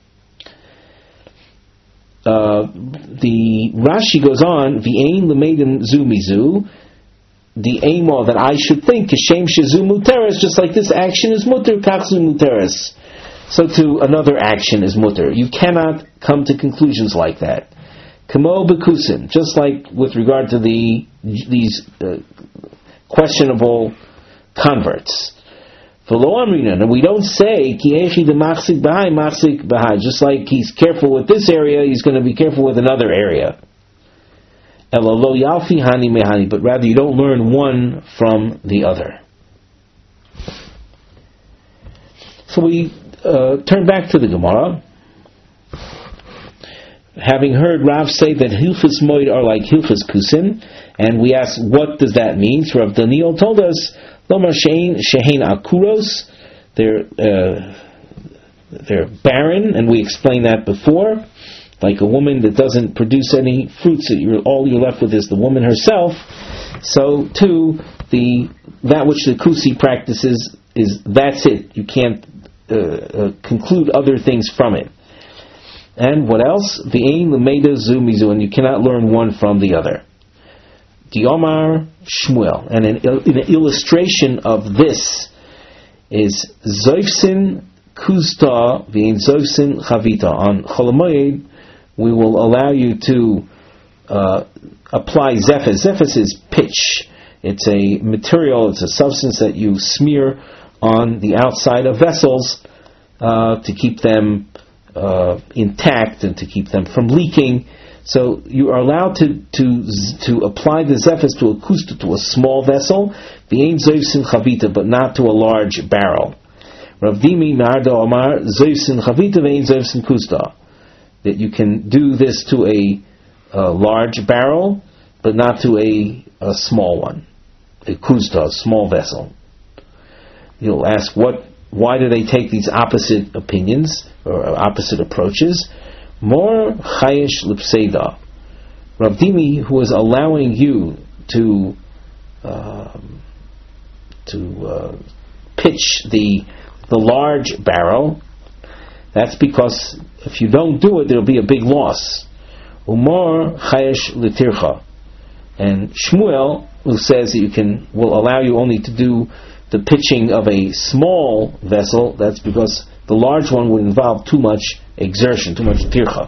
Uh, the Rashi goes on, V'ein l'meidin zu mizu, the aimor that I should think, Kishem shezu muteres, just like this action is muter, kachzu muteres, so to another action is muter. You cannot come to conclusions like that. Kamo bekusim, just like with regard to the these uh, questionable converts. And we don't say just like he's careful with this area, he's going to be careful with another area. But rather you don't learn one from the other. So we uh, turn back to the Gemara. Having heard Rav say that Hilchos Moed are like Hilchos Kusim, and we ask, what does that mean? So Rav Daniel told us, Lomar Shein Shehein Akuros, they're uh, they're barren, and we explained that before, like a woman that doesn't produce any fruits. That you're, all you're left with is the woman herself. So too, the that which the Kusi practices is that's it. You can't uh, uh, conclude other things from it. And what else? V'ein l'meida zu mizu, and you cannot learn one from the other. Diomar Shmuel, and an, an illustration of this is Zoifsin Kuzta v'ein Zoifsin Chavita. On Chol HaMoed, we will allow you to uh, apply Zephys. Zephys is pitch. It's a material, it's a substance that you smear on the outside of vessels uh, to keep them uh, intact and to keep them from leaking. So you are allowed to to to apply the zephys to a kusta, to a small vessel, v'ein zoifsin chavita, but not to a large barrel. Rav Dimi Mardo Amar zoifsin chavita v'ein zoifsin kusta, that you can do this to a, a large barrel, but not to a, a small one, a kusta, a small vessel. You'll ask, what? Why do they take these opposite opinions or opposite approaches? More chayesh lipseida. Rav Dimi, who is allowing you to um, to uh, pitch the the large barrel, that's because if you don't do it, there will be a big loss. Umar chayesh litircha. And Shmuel, who says that you can will allow you only to do the pitching of a small vessel, that's because the large one would involve too much exertion, too much tircha.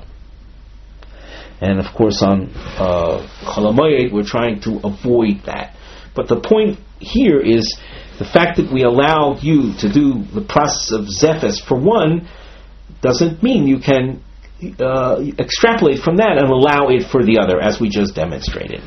And of course on uh, Chol HaMoed we're trying to avoid that. But the point here is the fact that we allow you to do the process of zephys for one doesn't mean you can uh, extrapolate from that and allow it for the other, as we just demonstrated.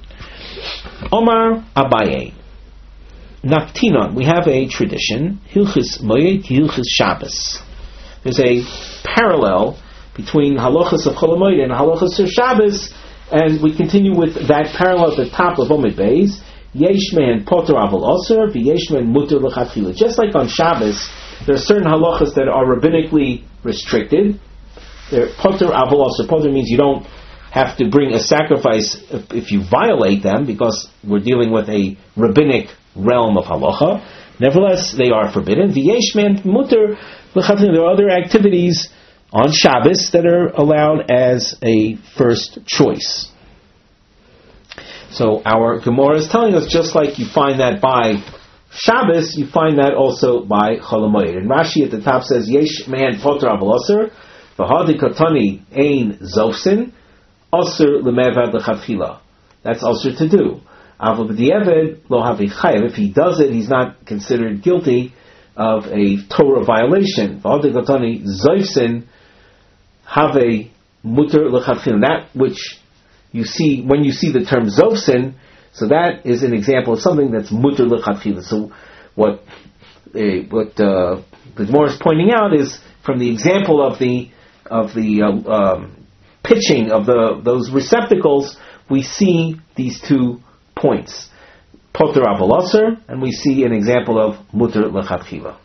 Omar Abaye. Naktinon, we have a tradition, Hilchis Moed, Hilchis Shabbos. There's a parallel between halachas of Chol HaMoed and halachas of Shabbos, and we continue with that parallel at the top of Omid Beis. Yeshman poter aval osir, v'yeshman muter l'chatchila. Just like on Shabbos, there are certain halachas that are rabbinically restricted. They're poter aval osir. Poter means you don't have to bring a sacrifice if, if you violate them, because we're dealing with a rabbinic realm of halacha. Nevertheless, they are forbidden. V'yeshman muter l'chatchila. There are other activities on Shabbos that are allowed as a first choice. So our Gemara is telling us, just like you find that by Shabbos, you find that also by Chol Hamoed. And Rashi at the top says, Yesh man poter aval aser, v'hadi katani ein zofsin, aser lemevad lechatchila. That's aser to do. Aval b'di'eved lo havi chayav. If he does it, he's not considered guilty of a Torah violation. V'hadi katani zofsin have muter lechatchila. That which you see, when you see the term zofsin, so that is an example of something that's muter lechatchila. So what uh, what uh, the Gemara is pointing out is from the example of the of the uh, um, pitching of the those receptacles, we see these two points, poter aval aser, and we see an example of muter lechatchila.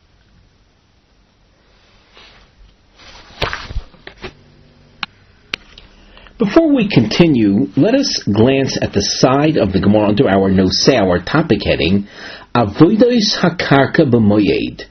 Before we continue, let us glance at the side of the Gemara under our noseh, our topic heading, Avodos hakarka b'moyed,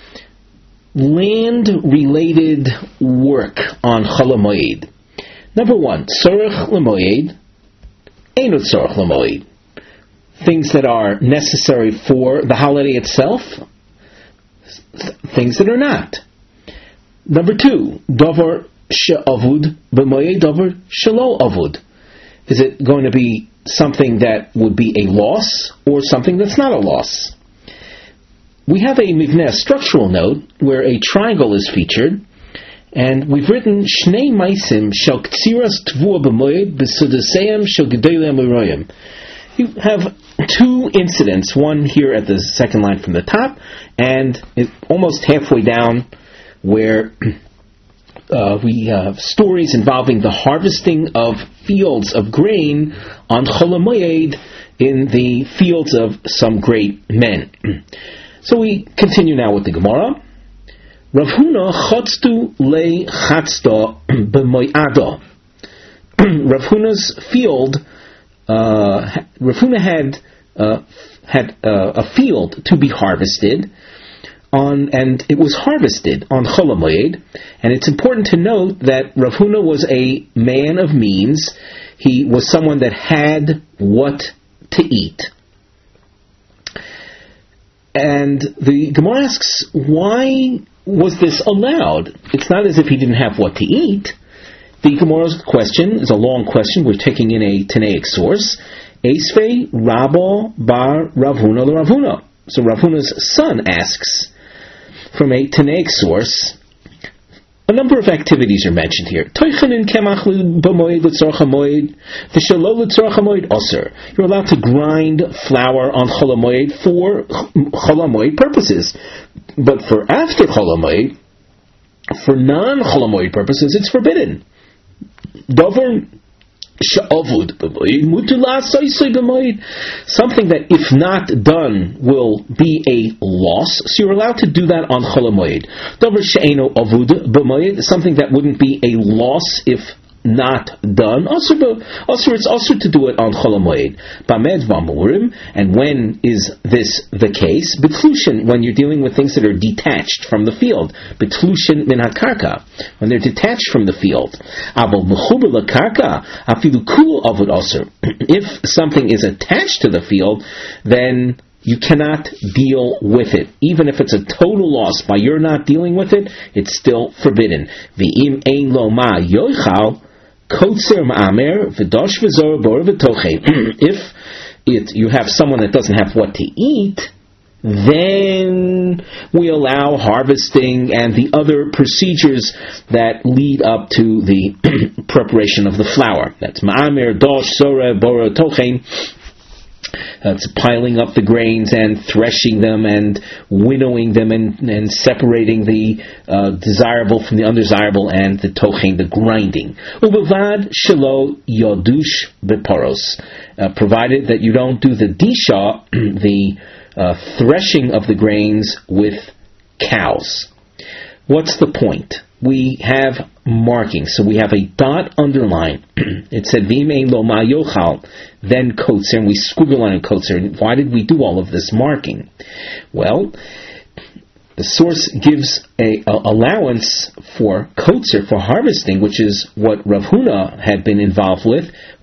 land-related work on Chol Hamoed. Number one, tzorech l'moyed, eino tzorech l'moyed. Things that are necessary for the holiday itself, things that are not. Number two, davar she'avud b'moyed, davar shelo avud. Is it going to be something that would be a loss or something that's not a loss? We have a mivneh, a structural note, where a triangle is featured, and we've written Shnei Maisim shel Ktsiras Tvua b'moyed b'sudaseim shel Gedolei Amoraim. You have two incidents, one here at the second line from the top, and it, almost halfway down, where uh, we have stories involving the harvesting of fields of grain on Chol Hamoed in the fields of some great men. So we continue now with the Gemara. Rav Huna chotztu le chatzta b'moyado. Rav Huna's field, uh, Rav Huna had uh, had uh, a field to be harvested on, and it was harvested on Chol Hamoed. And it's important to note that Rav Huna was a man of means. He was someone that had what to eat. And the Gemara asks, why was this allowed? It's not as if he didn't have what to eat. The Gemara's question is a long question. We're taking in a Tanaic source. Esvei Rabbo bar Rav Huna le Rav Huna. So Rav Huna's son asks from a Tanaic source. A number of activities are mentioned here. You're allowed to grind flour on Chol Hamoed for Chol Hamoed purposes. But for after Chol Hamoed, for non-Chol Hamoed purposes, it's forbidden. Something that, if not done, will be a loss. So you're allowed to do that on Chol Hamoed. Something that wouldn't be a loss if not done. Also, also it's also to do it on Chol Hamoed. And when is this the case? Betlushin, when you're dealing with things that are detached from the field. Betlushin min hakarka, when they're detached from the field. If something is attached to the field, then you cannot deal with it. Even if it's a total loss by your not dealing with it, it's still forbidden. V'im ein lo ma yochal kotzer ma'amer v'dosh v'zor bor v'tochein. If it, you have someone that doesn't have what to eat, then we allow harvesting and the other procedures that lead up to the preparation of the flour. That's ma'amer, dosh, sora, bor, tochein. That's piling up the grains and threshing them and winnowing them and, and separating the uh, desirable from the undesirable, and the tochein, the grinding. Ubevad shelo yodush beparos, provided that you don't do the disha, the uh, threshing of the grains, with cows. What's the point? We have markings. So we have a dot underline. It said v'im ein lo ma yochal, then kotzer, and we squiggle line kotzer. Why did we do all of this marking? Well, the source gives a, a allowance for kotzer, for harvesting, which is what Rav Huna had been involved with,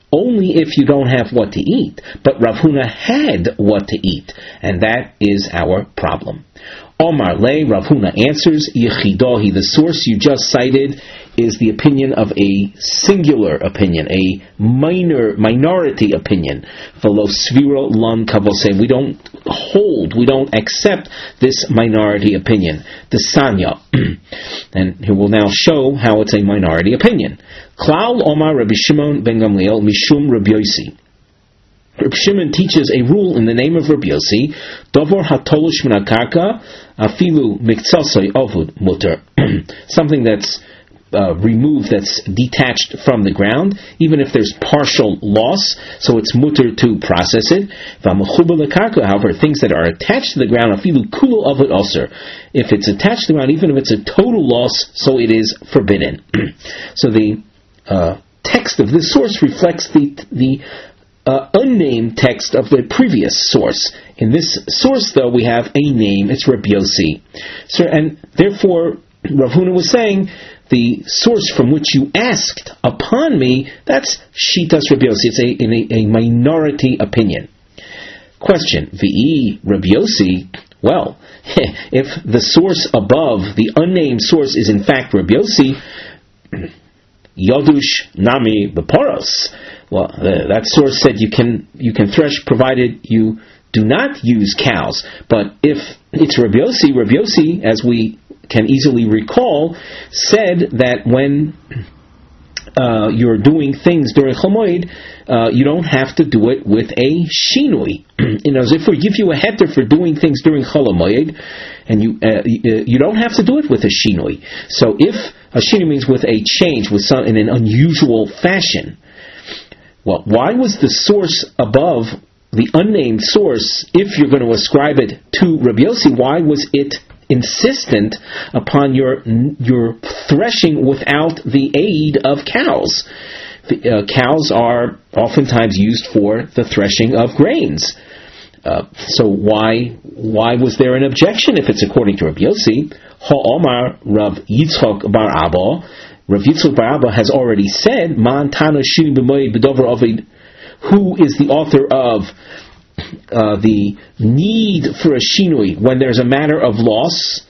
only if you don't have what to eat. But Rav Huna had what to eat, and that is our problem. Omar Le, Rav Huna answers, Yechidahi, the source you just cited is the opinion of a singular opinion, a minor minority opinion. Velo sviro lan kavosem. We don't hold, we don't accept this minority opinion. The Sanya. And he will now show how it's a minority opinion. Klal Omar Rabbi Shimon ben Gamliel Mishum Rabbi Yossi. Rabbi Shimon teaches a rule in the name of Rabbi Yossi, Dovor hatolush min hakarka afilu miktsasoi avud muter. Something that's uh, removed, that's detached from the ground, even if there's partial loss, so it's muter to process it. V'amechuba lekarka, however, things that are attached to the ground, afilu kulo avud aser. If it's attached to the ground, even if it's a total loss, so it is forbidden. So the uh, text of this source reflects the the Uh, unnamed text of the previous source. In this source, though, we have a name. It's Rabbi Yossi. So, and therefore, Rav Huna was saying, the source from which you asked upon me, that's Shitas Rabbi Yossi. It's a, in a, a minority opinion. Question: V'i Rabbi Yossi? Well, if the source above, the unnamed source, is in fact Rabbi Yossi, Yodush Nami Beporos. Well, uh, that source said you can you can thresh provided you do not use cows. But if it's Rabbi Yossi, Rabbi Yossi, as we can easily recall, said that when uh, you're doing things during Chol Moed, uh, you don't have to do it with a shinui. You know, as if we give you a heter for doing things during Chol Moed, and you uh, you don't have to do it with a shinui. So if a shinui means with a change, with some in an unusual fashion. Well, why was the source above, the unnamed source, if you're going to ascribe it to Rabbi Yossi, why was it insistent upon your your threshing without the aid of cows? The, uh, cows are oftentimes used for the threshing of grains. Uh, so why why was there an objection if it's according to Rabbi Yossi? Ha'omar Rav Yitzchok bar Abba. Rav Yitzchok bar Abba has already said, Man Tana Shini B'Moed B'Dover Ovid, who is the author of uh, the need for a shinui when there's a matter of loss?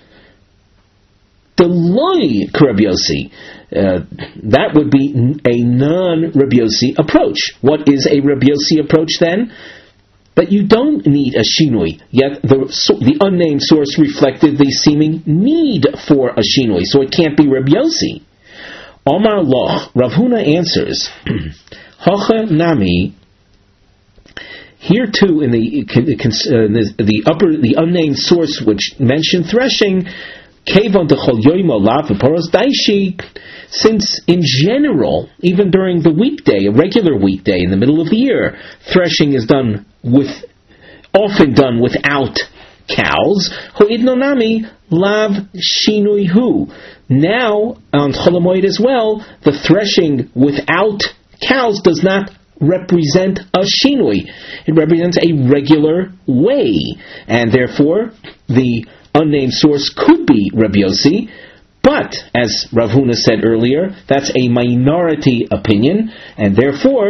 Deloi Rabbi Yossi. Uh, that would be a non-Rabbi Yossi approach. What is a Rabbi Yossi approach then? But you don't need a shinui, yet the the unnamed source reflected the seeming need for a shinui, so it can't be Rabbi Yossi. Omar Loch, Rav Huna answers, Hocha Nami. Here too, in the uh, the, the upper, the unnamed source which mentioned threshing, Kevon dechol yoyim olav v'poros daishi. Since in general, even during the weekday, a regular weekday in the middle of the year, threshing is done with, often done without cows. Ho'idnonami lav shinui hu. Now, on Chol Moed as well, the threshing without cows does not represent a shinui. It represents a regular way. And therefore, the unnamed source could be Rabbi Yossi, but, as Rav Huna said earlier, that's a minority opinion, and therefore,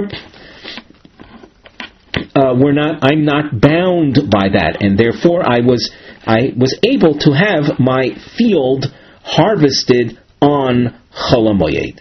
uh, we're not. I'm not bound by that, and therefore, I was I was able to have my field harvested on Chol Moed.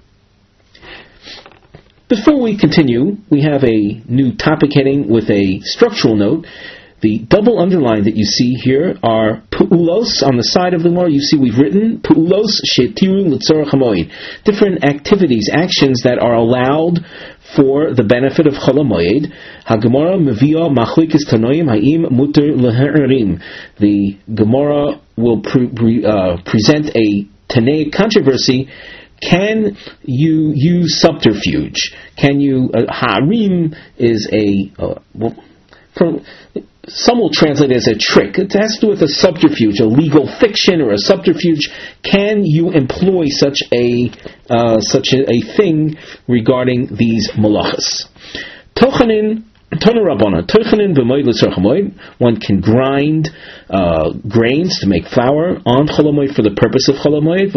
Before we continue, we have a new topic heading with a structural note. The double underline that you see here are pu'ulos on the side of the Gemara. You see we've written pu'ulos shetiru l'tzorach hamoed. Different activities, actions that are allowed for the benefit of Chol Moed. HaGemara mevia machlokes tanoim ha'im muter leherim. The Gemara will pre- pre- uh, present a Tanaic controversy. Can you use subterfuge? Can you uh, harim is a uh, well, from, some will translate it as a trick. It has to do with a subterfuge, a legal fiction or a subterfuge. Can you employ such a uh, such a, a thing regarding these malachas? Tochanin One can grind uh, grains to make flour on Cholamoid for the purpose of Cholamoid.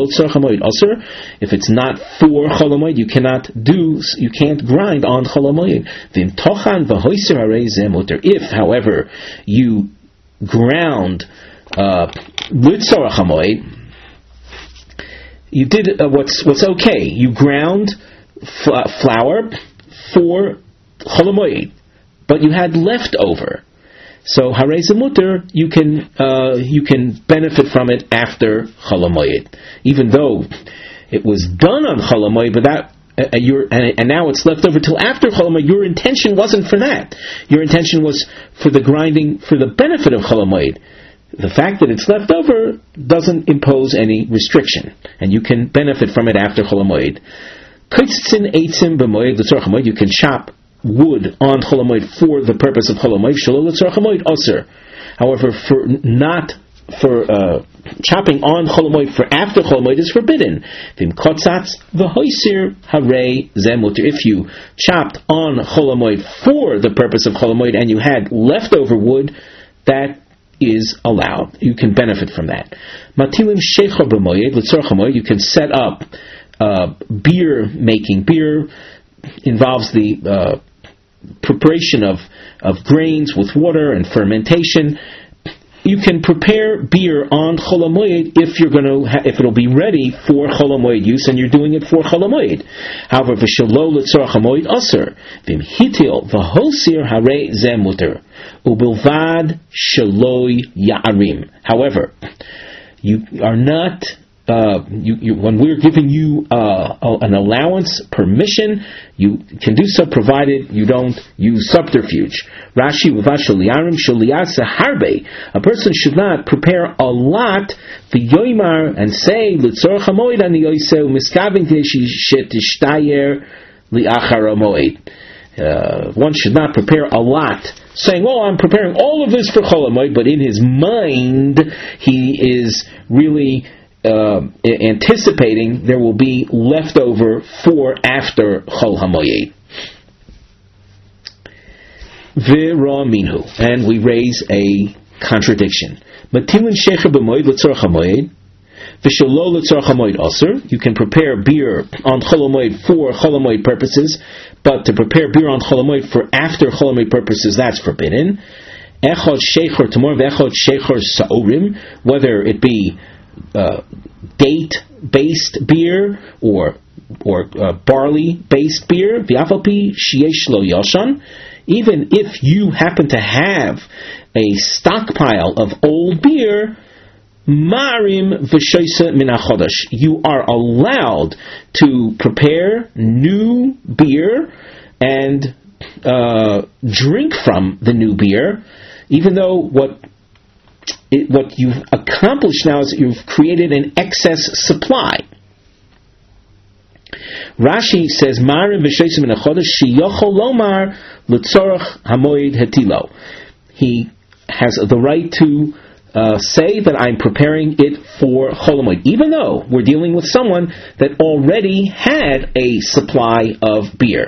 If it's not for Cholamoid, you cannot do, you can't grind on Cholamoid. If, however, you ground uh, you did uh, what's what's okay. You ground fl- flour for Cholamoid, but you had leftover. So Harei Zemuter, you can uh, you can benefit from it after Cholamoid, even though it was done on Cholamoid, but that uh, your and, and now it's left over till after Cholamoid. Your intention wasn't for that. Your intention was for the grinding for the benefit of Cholamoid. The fact that it's left over doesn't impose any restriction, and you can benefit from it after Cholamoid. You can chop wood on Cholamoid for the purpose of Cholamoid. However, for not for uh, chopping on Cholamoid for after Cholamoid is forbidden. If you chopped on Cholamoid for the purpose of Cholamoid and you had leftover wood, that is allowed. You can benefit from that. You can set up uh, beer making. Beer involves the uh, preparation of, of grains with water and fermentation. You can prepare beer on Cholamoid if you're going to ha- if it'll be ready for Cholamoid use, and you're doing it for Cholamoid. However, v'shelo l'tzorach hamoed aser v'imhitil v'hosir harei zeh muter ubilvad sheloi ya'arim. However, you are not. Uh, you, you, when we're giving you uh, an allowance, permission, you can do so provided you don't use subterfuge. Rashi uvad shaliyarim shaliyasa harbe. A person should not prepare a lot for yoimar and say litzorach hamoed ani yoiseu miskavin shetishtayer liachar hamoed. One should not prepare a lot, saying, "Well, I'm preparing all of this for Chol Hamoed," but in his mind he is really Uh, anticipating there will be leftover for after Chol Hamoed. V'ra minhu, and we raise a contradiction. Matilin shecher b'moed l'tzorach hamoed, v'shelo l'tzorach hamoed aser. You can prepare beer on Chol Hamoed for Chol Hamoed purposes, but to prepare beer on Chol Hamoed for after Chol Hamoed purposes, that's forbidden. Echad shecher tamor v'echad shecher sa'orim, whether it be Uh, date-based beer or or uh, barley-based beer, v'afalpi sheyesh lo yashan. Even if you happen to have a stockpile of old beer, marim v'shoisa min hachodesh, you are allowed to prepare new beer and uh, drink from the new beer, even though what It, what you've accomplished now is that you've created an excess supply. Rashi says, "Marim v'sheisim min hachodesh sheyochol lomar l'tzorach hamoed hetilo." He has the right to uh, say that I'm preparing it for Chol Hamoed, even though we're dealing with someone that already had a supply of beer.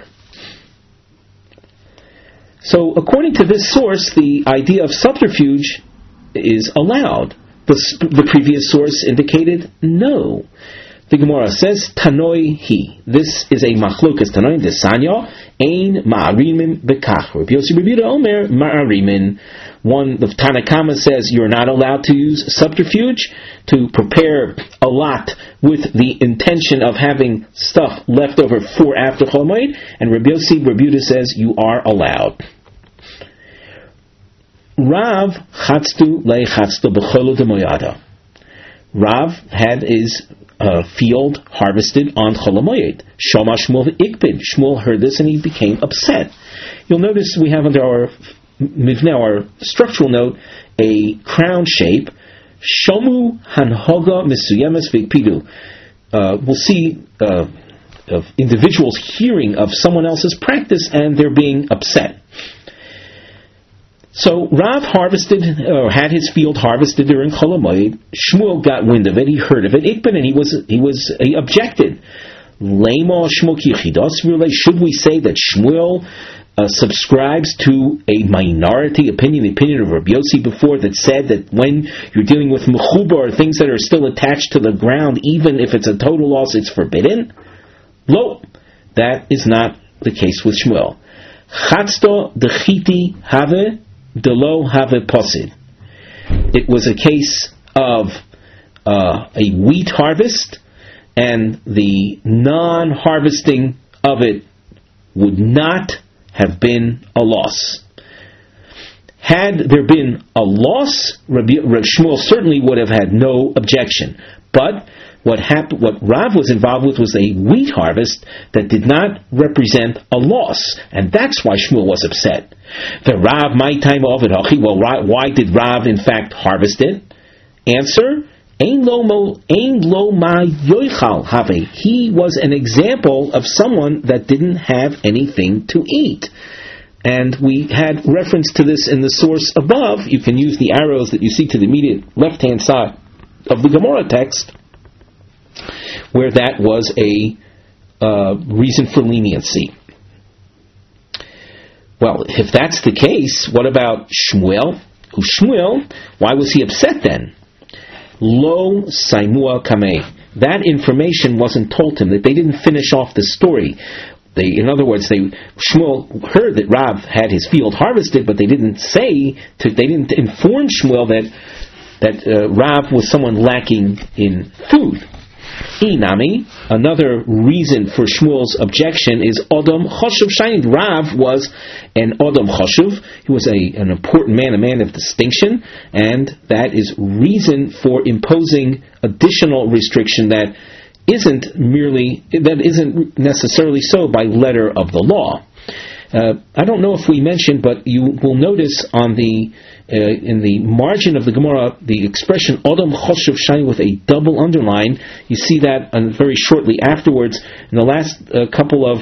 So, according to this source, the idea of subterfuge is allowed. The, the previous source indicated no. The Gemara says, Tanoi hi. This is a machlokas Tanoi desanya ein ma'arimin bekach. Rabbi Yossi Rabbi Yehuda Omer ma'arimin. One, the Tanakama says you're not allowed to use subterfuge to prepare a lot with the intention of having stuff left over for after Chol Hamoed, and Rabbi Yossi Rabbi Yehuda says you are allowed. Rav chatztu lei chatztu b'cholu demoyada. Rav had his uh, field harvested on Chol Hamoed. Shama Shmuel ikbid. Shmuel heard this and he became upset. You'll notice we have under our mivneh, our structural note, a crown shape. Shomu hanhoga misuyemes v'ikpidu. We'll see uh, of individuals hearing of someone else's practice and they're being upset. So Rav harvested, or had his field harvested during Chol Hamoed. Shmuel got wind of it. He heard of it. Ikben, and he was he was he objected. Lema Shmuel kichidas. Should we say that Shmuel uh, subscribes to a minority opinion, the opinion of Rabbi Yossi before, that said that when you're dealing with mechubar, things that are still attached to the ground, even if it's a total loss, it's forbidden? Lo, that is not the case with Shmuel. Chatzto dechiti have delo have posid. It was a case of uh, a wheat harvest, and the non-harvesting of it would not have been a loss. Had there been a loss, Rabbi, Rabbi Shmuel certainly would have had no objection. But what happened, what Rav was involved with, was a wheat harvest that did not represent a loss, and that's why Shmuel was upset. The Rav, my time of it, well, why did Rav in fact harvest it? Answer: Ein lo mo, ein lo ma yoichal have. He was an example of someone that didn't have anything to eat. And we had reference to this in the source above. You can use the arrows that you see to the immediate left-hand side of the Gemara text, where that was a uh, reason for leniency. Well, if that's the case, what about Shmuel? Who Shmuel? Why was he upset then? Lo saimua kameh. That information wasn't told him, that they didn't finish off the story. They, in other words, they Shmuel heard that Rav had his field harvested, but they didn't say, to, they didn't inform Shmuel that that uh, Rav was someone lacking in food. Inami, another reason for Shmuel's objection is Odom Choshuv Shainig. Rav was an Odom Choshuv. He was a, an important man, a man of distinction, and that is reason for imposing additional restriction that isn't merely, that isn't necessarily so by letter of the law. Uh, I don't know if we mentioned, but you will notice on the uh, in the margin of the Gemara, the expression Odom Choshuv Shainig with a double underline. You see that uh, very shortly afterwards. In the last uh, couple of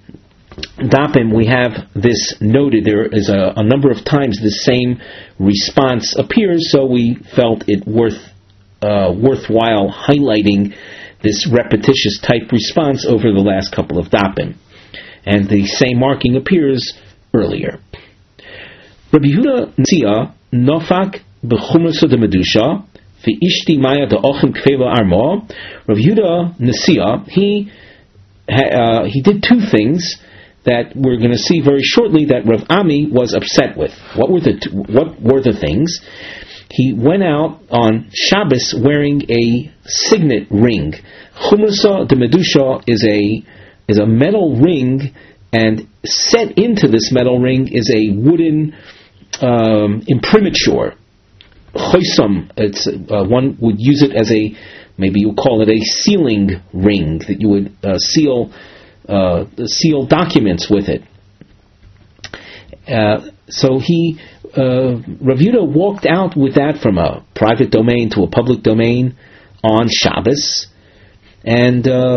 dapim, we have this noted. There is a, a number of times the same response appears, so we felt it worth uh, worthwhile highlighting this repetitious type response over the last couple of dapim. And the same marking appears earlier. Rabbi Yehuda Nsia nofak b'chumrasa de medusha v'ishti maya de ochim kfeva armo. Rabbi Yehuda Nsia, he uh, he did two things that we're going to see very shortly that Rav Ami was upset with. What were the two, what were the things? He went out on Shabbos wearing a signet ring. Chumrasa de medusha is a is a metal ring, and set into this metal ring is a wooden um, imprimatur. Choisam, it's uh, one would use it as a, maybe you call it a sealing ring, that you would uh, seal uh, seal documents with it. Uh, so he, uh, Rav Yehuda walked out with that from a private domain to a public domain on Shabbos, and uh,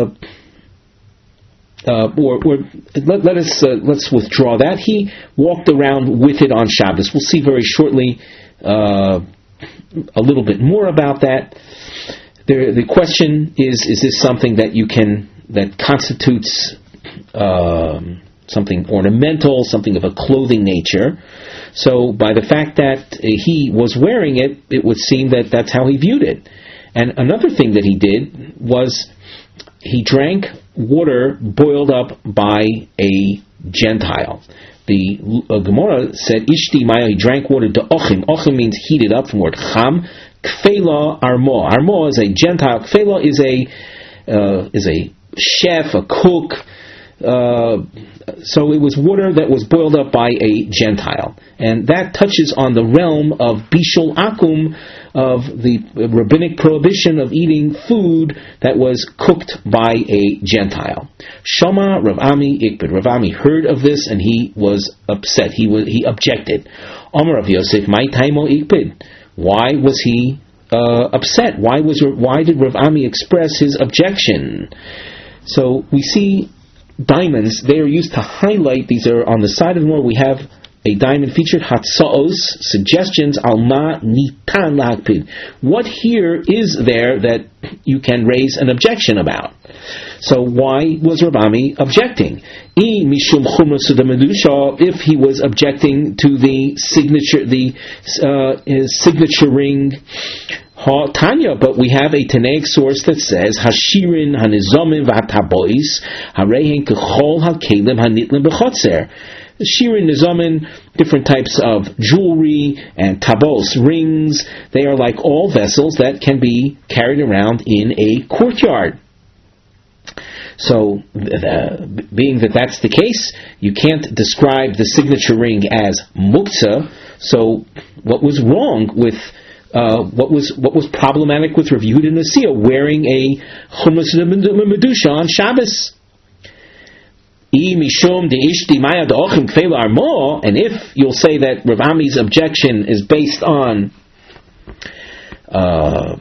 Uh, or, or let, let us uh, let's withdraw that. He walked around with it on Shabbos. We'll see very shortly uh, a little bit more about that. There, the question is: is this something that you can that constitutes um, something ornamental, something of a clothing nature? So, by the fact that uh, he was wearing it, it would seem that that's how he viewed it. And another thing that he did was he drank water boiled up by a Gentile. The uh, Gemara said, Ishti Maya, he drank water to Ochim. Ochim means heated up, from word Cham. Kfela Armo. Armo is a Gentile. Kfela is a uh, is a chef, a cook. Uh, so it was water that was boiled up by a Gentile. And that touches on the realm of Bishul Akum, of the rabbinic prohibition of eating food that was cooked by a Gentile. Shama Rav Ami Ikbid. Rav Ami heard of this and he was upset. He was he objected. Amar Rav Yosef, my taimo Ikbid. Why was he uh, upset? Why was why did Rav Ami express his objection? So we see diamonds. They are used to highlight. These are on the side of the Gemara. We have a diamond featured hatsaos, suggestions al ma nitan lakpid. What here is there that you can raise an objection about. So why was Rav Ami objecting? If he was objecting to the signature, the uh, his signature ring, Tanya, but we have a Tanaic source that says Hashirin hanizomin v'hatabois harehin kechol hakelim hanitlim b'chotzer. Shirin, nizamin, different types of jewelry, and tabos, rings, they are like all vessels that can be carried around in a courtyard. So, the, being that that's the case, you can't describe the signature ring as muktzah. So, what was wrong with, uh, what was what was problematic with Rav Yehuda Nasiya wearing a chumas medusha on Shabbos? And if you'll say that Rav Ami's objection is based on uh,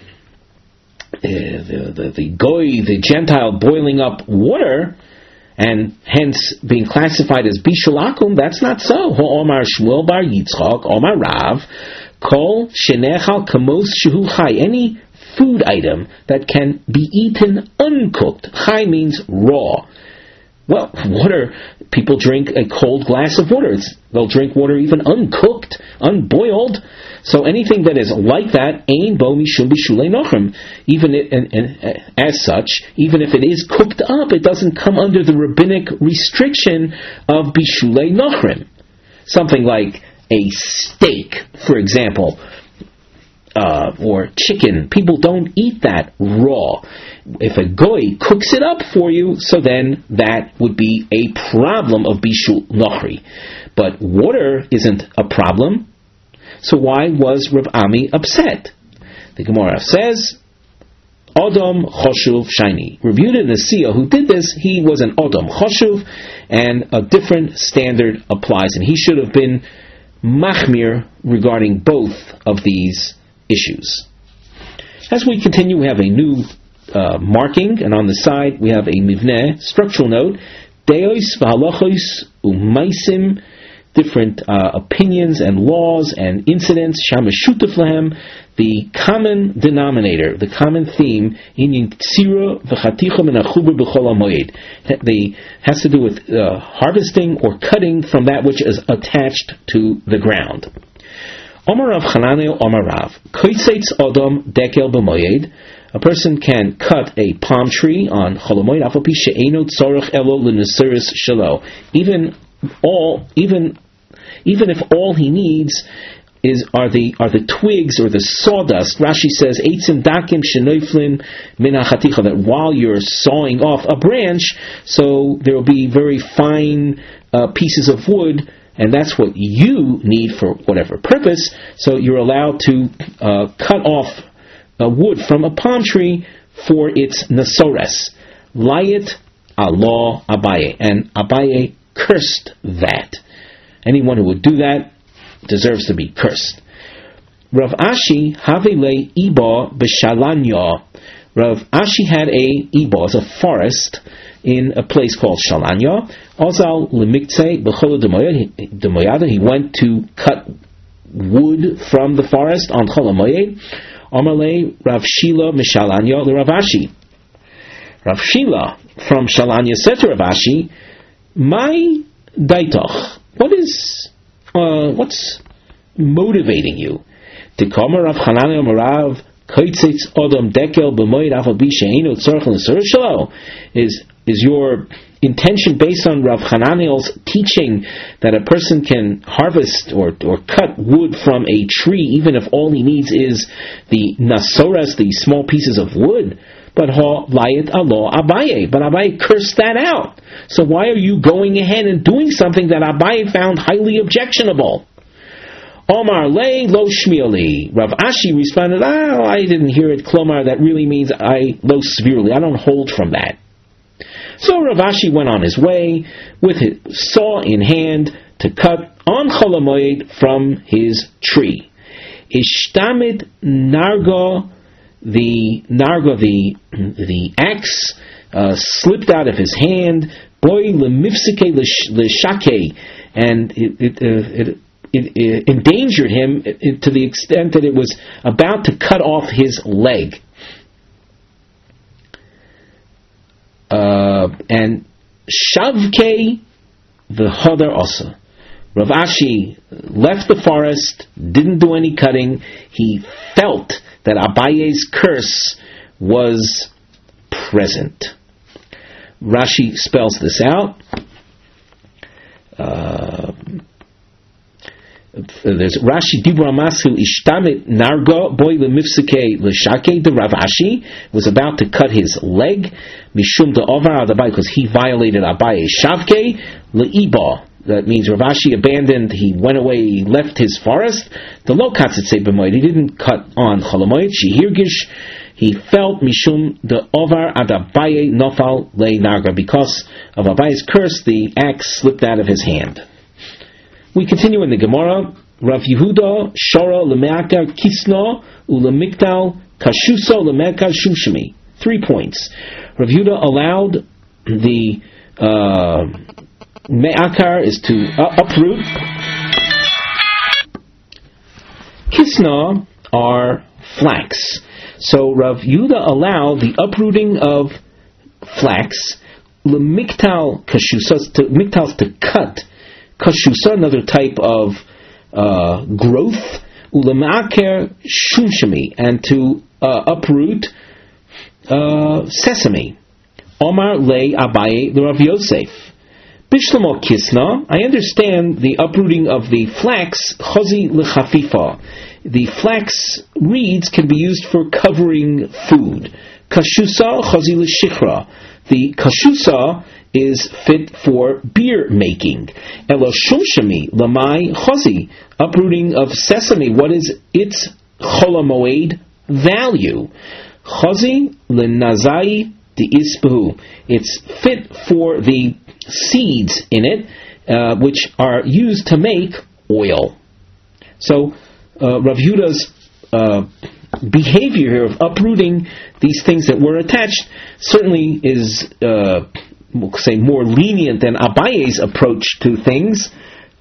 the, the, the goy, the Gentile boiling up water, and hence being classified as bishul akum, that's not so. Omar Shmuel bar Yitzchak, Omar Rav, kol shenechal kamos shehu chai, any food item that can be eaten uncooked. Chai means raw. Well, water, people drink a cold glass of water. It's, they'll drink water even uncooked, unboiled. So anything that is like that, ein bo mishum bishulei nochrim. Even it, and, and, as such, even if it is cooked up, it doesn't come under the rabbinic restriction of bishulei nochrim. Something like a steak, for example, uh, or chicken. People don't eat that raw. If a goy cooks it up for you, so then that would be a problem of bishul nochri. But water isn't a problem, so why was Rav Ami upset? The Gemara says, Odom Choshuv Shaini. Rav Yehuda Nasiya, who did this, he was an Odom Choshuv, and a different standard applies, and he should have been machmir regarding both of these issues. As we continue, we have a new Uh, marking, and on the side we have a mivneh, structural note, deos v'halachos umaisim, different uh, opinions and laws and incidents, shamashutuf lahem, the common denominator, the common theme, in tzira v'chaticha min hachubur b'chol hamoed, the has to do with uh, harvesting or cutting from that which is attached to the ground. Omar Rav Chananel Omar Rav, koitzeitz odom dekel b'moed. A person can cut a palm tree on Cholamoid Afapi she'eno tzorach elo l'nesuris shelo. Even all, even even if all he needs is are the are the twigs or the sawdust. Rashi says eitzim dakim shenoiflim min hachaticha, that while you're sawing off a branch, so there will be very fine uh, pieces of wood. And that's what you need for whatever purpose. So you're allowed to uh, cut off Uh, wood from a palm tree for its nasores. Layit Allah Abaye. And Abaye cursed that. Anyone who would do that deserves to be cursed. Rav Ashi Havile Iba B'Shalanya. Rav Ashi had a Iba, a forest, in a place called Shalanya. Ozal Lemikte B'Chol Demoyada. He went to cut wood from the forest on Chol HaMoyed. Amalei Rav Shila Mishalanya le Rav Ashi. Rav Shila from Shalanya said to Rav Ashi, "My daitoch, what is, uh, what's motivating you? Tikama Rav Chananel Marav Koitzitz Odom Dekel B'Moed Afal Bisheinu Tzorch L'Sur Shelo. Is is your intention based on Rav Hananel's teaching that a person can harvest or or cut wood from a tree even if all he needs is the nasoras, the small pieces of wood? But ha layit alo Abaye. But Abaye cursed that out. So why are you going ahead and doing something that Abaye found highly objectionable?" Omar lei lo shmieli. Rav Ashi responded, "Oh, I didn't hear it. Klomar, that really means I lo severely. I don't hold from that." So Rav Ashi went on his way with his saw in hand to cut on Chol HaMoed from his tree. Ishtamid nargo, the nargo, the the axe uh, slipped out of his hand. Boy lemifsike l'shake, and it it, uh, it It, it endangered him to the extent that it was about to cut off his leg. and Shavkei v'hodar osa. Rav Ashi left the forest, didn't do any cutting. He felt that Abaye's curse was present. Rashi spells this out. Uh, there's Rashi Dibra Masu Ishtamit Nargo Boy Lemifsike Leshake de Rav Ashi was about to cut his leg Mishum de Ovar Adabai because he violated Abaye Shavke Leiba. That means Rav Ashi abandoned, he went away, he left his forest. The lo katzitze b'moed, he didn't cut on Cholamoid, Shehirgish, he felt Mishum the Ovar ad Abaye Nofal Le Nagra. Because of Abaye's curse, the axe slipped out of his hand. We continue in the Gemara. Rav Yehuda Shora Lemeaka Kisno Ulemikdal Kashuso Lemeka Shushimi. Three points. Rav Yehuda allowed the uh, Me'akar is to uh, uproot. Kisna are flax. So Rav Yehuda allowed the uprooting of flax. Lemiktal kashusa, to miktals to cut kashusa, another type of uh, growth. Ulema'aker shunshami, and to uh, uproot uh, sesame. Omar le Abaye the Rav Yosef. Bishlomo kisna, I understand the uprooting of the flax, chozi lechafifa. The flax reeds can be used for covering food. Kashusa, chozi leshichra. The kashusa is fit for beer making. Elo shumshami, lamai chozi. Uprooting of sesame, what is its cholamoed value? Chozi lenazai di isbehu. It's fit for the seeds in it, uh, which are used to make oil. So, uh, Rav Yehuda's uh, behavior here of uprooting these things that were attached certainly is, uh, we'll say, more lenient than Abaye's approach to things.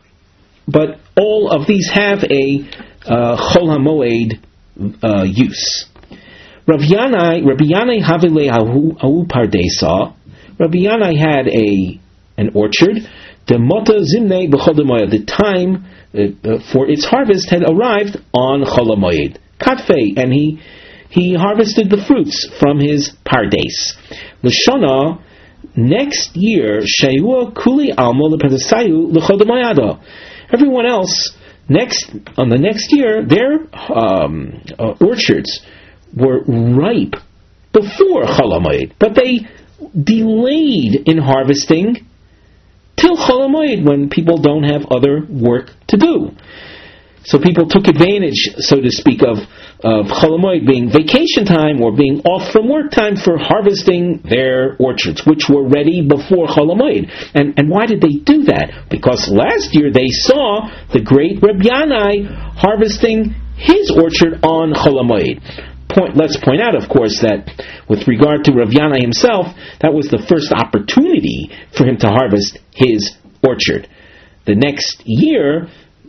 But all of these have a uh, Chol HaMoed uh, use. Rav Yanai, Rabbi Yanai Havile Ahu Pardesa. Rabbi Yanai had a an orchard. The Mota Zimne B'Chol the time uh, for its harvest had arrived on Chol HaMoed. Katfei, and he he harvested the fruits from his pardes. L'shona, next year, Shayua Kuli Almo L'Pedesayu L'Chol HaMoed. Everyone else, next on the next year, their um, uh, orchards were ripe before Chol HaMoed, but they delayed in harvesting till Chol HaMoed, when people don't have other work to do. So people took advantage, so to speak, of, of Chol HaMoed being vacation time or being off from work time for harvesting their orchards, which were ready before Chol HaMoed. And, and why did they do that? Because last year they saw the great Reb Yanai harvesting his orchard on Chol HaMoed. Point, let's point out, of course, that with regard to Rav Yanai himself, that was the first opportunity for him to harvest his orchard. The next year,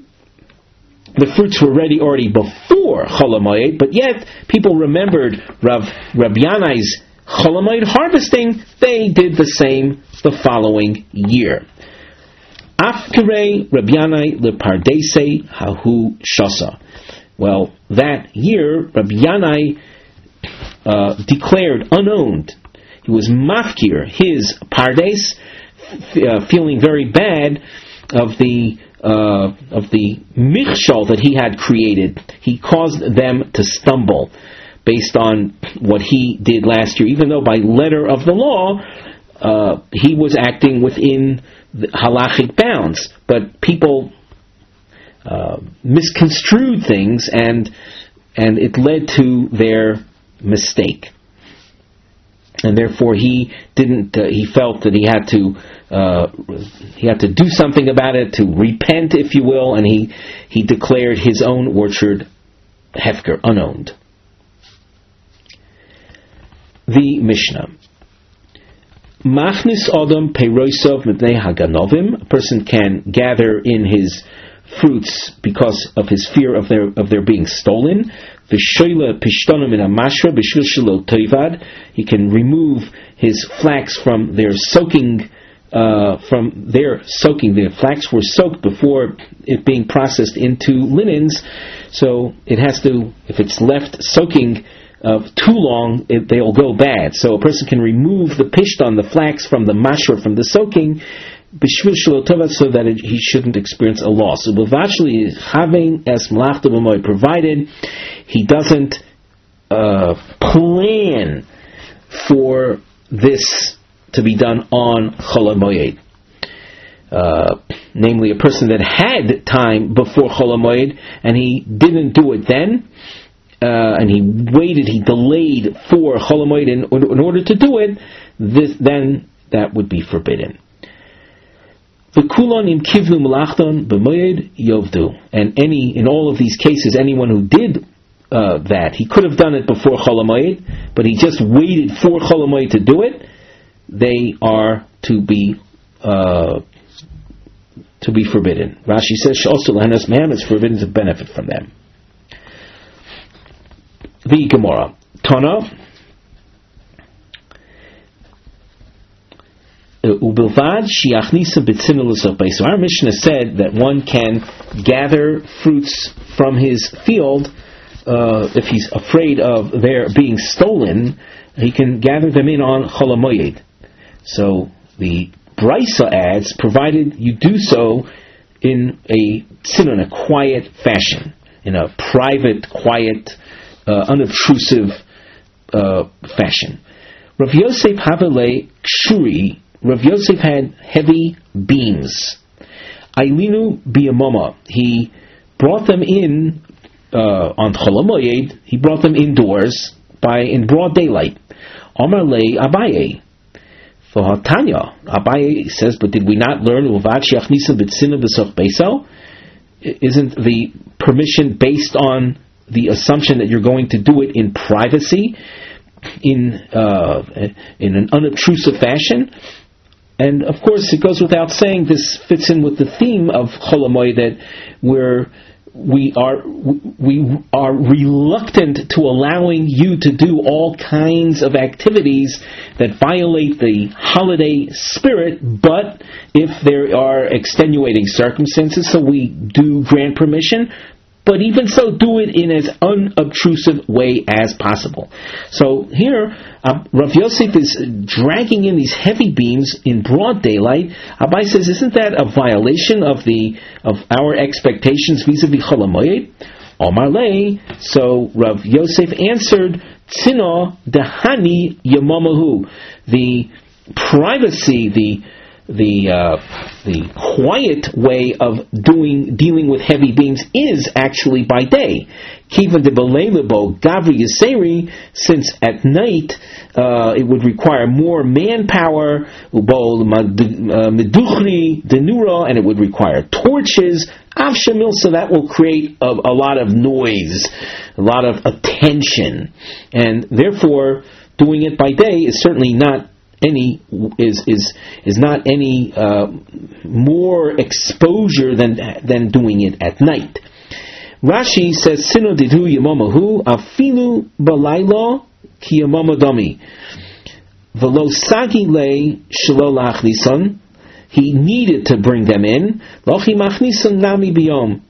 the fruits were ready already before Chol HaMoed, but yet people remembered Rav, Rav Yanai's Chol HaMoed harvesting. They did the same the following year. Afkirei Rav Yanai lepardese hahu shasa. Well, that year, Rabbi Yanai uh, declared unowned. He was mafkir, his pardes, f- uh, feeling very bad of the uh, of the michshol that he had created. He caused them to stumble based on what he did last year. Even though by letter of the law, uh, he was acting within the halachic bounds, but people Uh, misconstrued things, and and it led to their mistake, and therefore he didn't. Uh, he felt that he had to uh, he had to do something about it, to repent, if you will, and he he declared his own orchard hefker, unowned. The Mishnah. Machnis Adam Peiroisov Mibnei Haganovim. A person can gather in his fruits because of his fear of their of their being stolen. V'shoila pishtonim in a mashra b'shul shelo toivad. He can remove his flax from their soaking. Uh, from their soaking, the flax were soaked before it being processed into linens, so it has to. If it's left soaking uh, too long, it, they'll go bad. So a person can remove the pishton, the flax, from the mashra, from the soaking, b'shvil shelo tova, so that it, he shouldn't experience a loss. So b'vachli having es malachta b'moed, provided he doesn't uh, plan for this to be done on Chol HaMoed. Uh, namely, a person that had time before Chol HaMoed and he didn't do it then, uh, and he waited, he delayed for Chol HaMoed in, in order to do it, this, then that would be forbidden. V'kulon im kivnu melachton b'moed yovdu. And any, in all of these cases, anyone who did uh, that, he could have done it before Chol HaMoed, but he just waited for Chol HaMoed to do it, they are to be uh, to be forbidden. Rashi says also lahanas mehem, it's forbidden to benefit from them. The Gemara Tana ubilvad shiachnisa b'tzimulus of beis. So our Mishnah said that one can gather fruits from his field uh, if he's afraid of their being stolen. He can gather them in on Chol HaMoed. So the Brisa adds, provided you do so in a in a quiet fashion, in a private, quiet, uh, unobtrusive uh, fashion. Rav Yosef Havele Kshuri. Rav Yosef had heavy beams. Ailinu biyamama. He brought them in uh, on Chol HaMoed. He brought them indoors by in broad daylight. Amar le Abaye. For Tanya, Abaye says, but did we not learn isn't the permission based on the assumption that you're going to do it in privacy, in uh, in an unobtrusive fashion? And of course, it goes without saying, this fits in with the theme of Chol HaMoed, that we're We are we are reluctant to allowing you to do all kinds of activities that violate the holiday spirit, but if there are extenuating circumstances, so we do grant permission, but even so, do it in as unobtrusive way as possible. So here, uh, Rav Yosef is dragging in these heavy beams in broad daylight. Abai says, isn't that a violation of the of our expectations vis-a-vis Chol HaMoed? Omar lei. So Rav Yosef answered, Tzino dehani yamamahu. The privacy, the the uh, the quiet way of doing dealing with heavy beams is actually by day. Kivan de belelebo gavri yiseri, since at night uh, it would require more manpower, ubol meduchri denura, and it would require torches. Avshamil, so that will create a, a lot of noise, a lot of attention, and therefore doing it by day is certainly not any is is is not any uh, more exposure than than doing it at night. Rashi says, "Sino didu yamamahu afilu balaylo ki yamamadami v'lo sagi le shelo lachnisan." He needed to bring them in. Lochi machnisan nami biyom.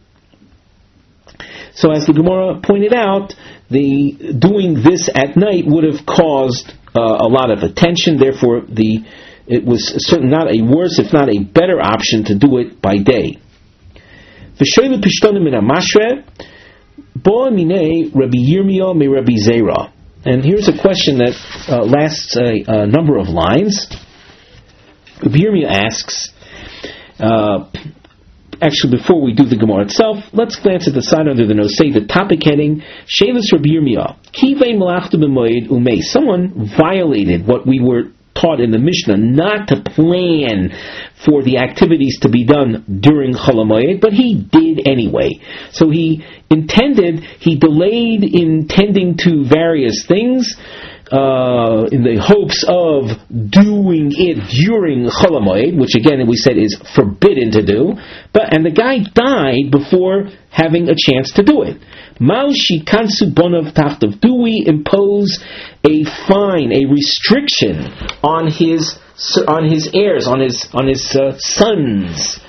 So, as the Gemara pointed out, the doing this at night would have caused Uh, a lot of attention. Therefore, the it was certainly not a worse, if not a better option to do it by day. V'shoyla pishtonim min hamashre bo minei Rabbi Yirmiyah me Rabbi Zera. And here's a question that uh, lasts a, a number of lines. Rabbi Yirmiyah asks. Uh, Actually, before we do the Gemara itself, let's glance at the side under the nosei, the topic heading, Shevis Rabbi Yirmiyah, Kivei Malachta B'Moed Umei. Someone violated what we were taught in the Mishnah, not to plan for the activities to be done during Chol HaMoed, but he did anyway. So he intended, he delayed in tending to various things, Uh, in the hopes of doing it during Chol HaMoed, which again we said is forbidden to do, but and the guy died before having a chance to do it. Maushi kansu bonov tachtav. Do we impose a fine, a restriction on his on his heirs, on his on his uh, sons?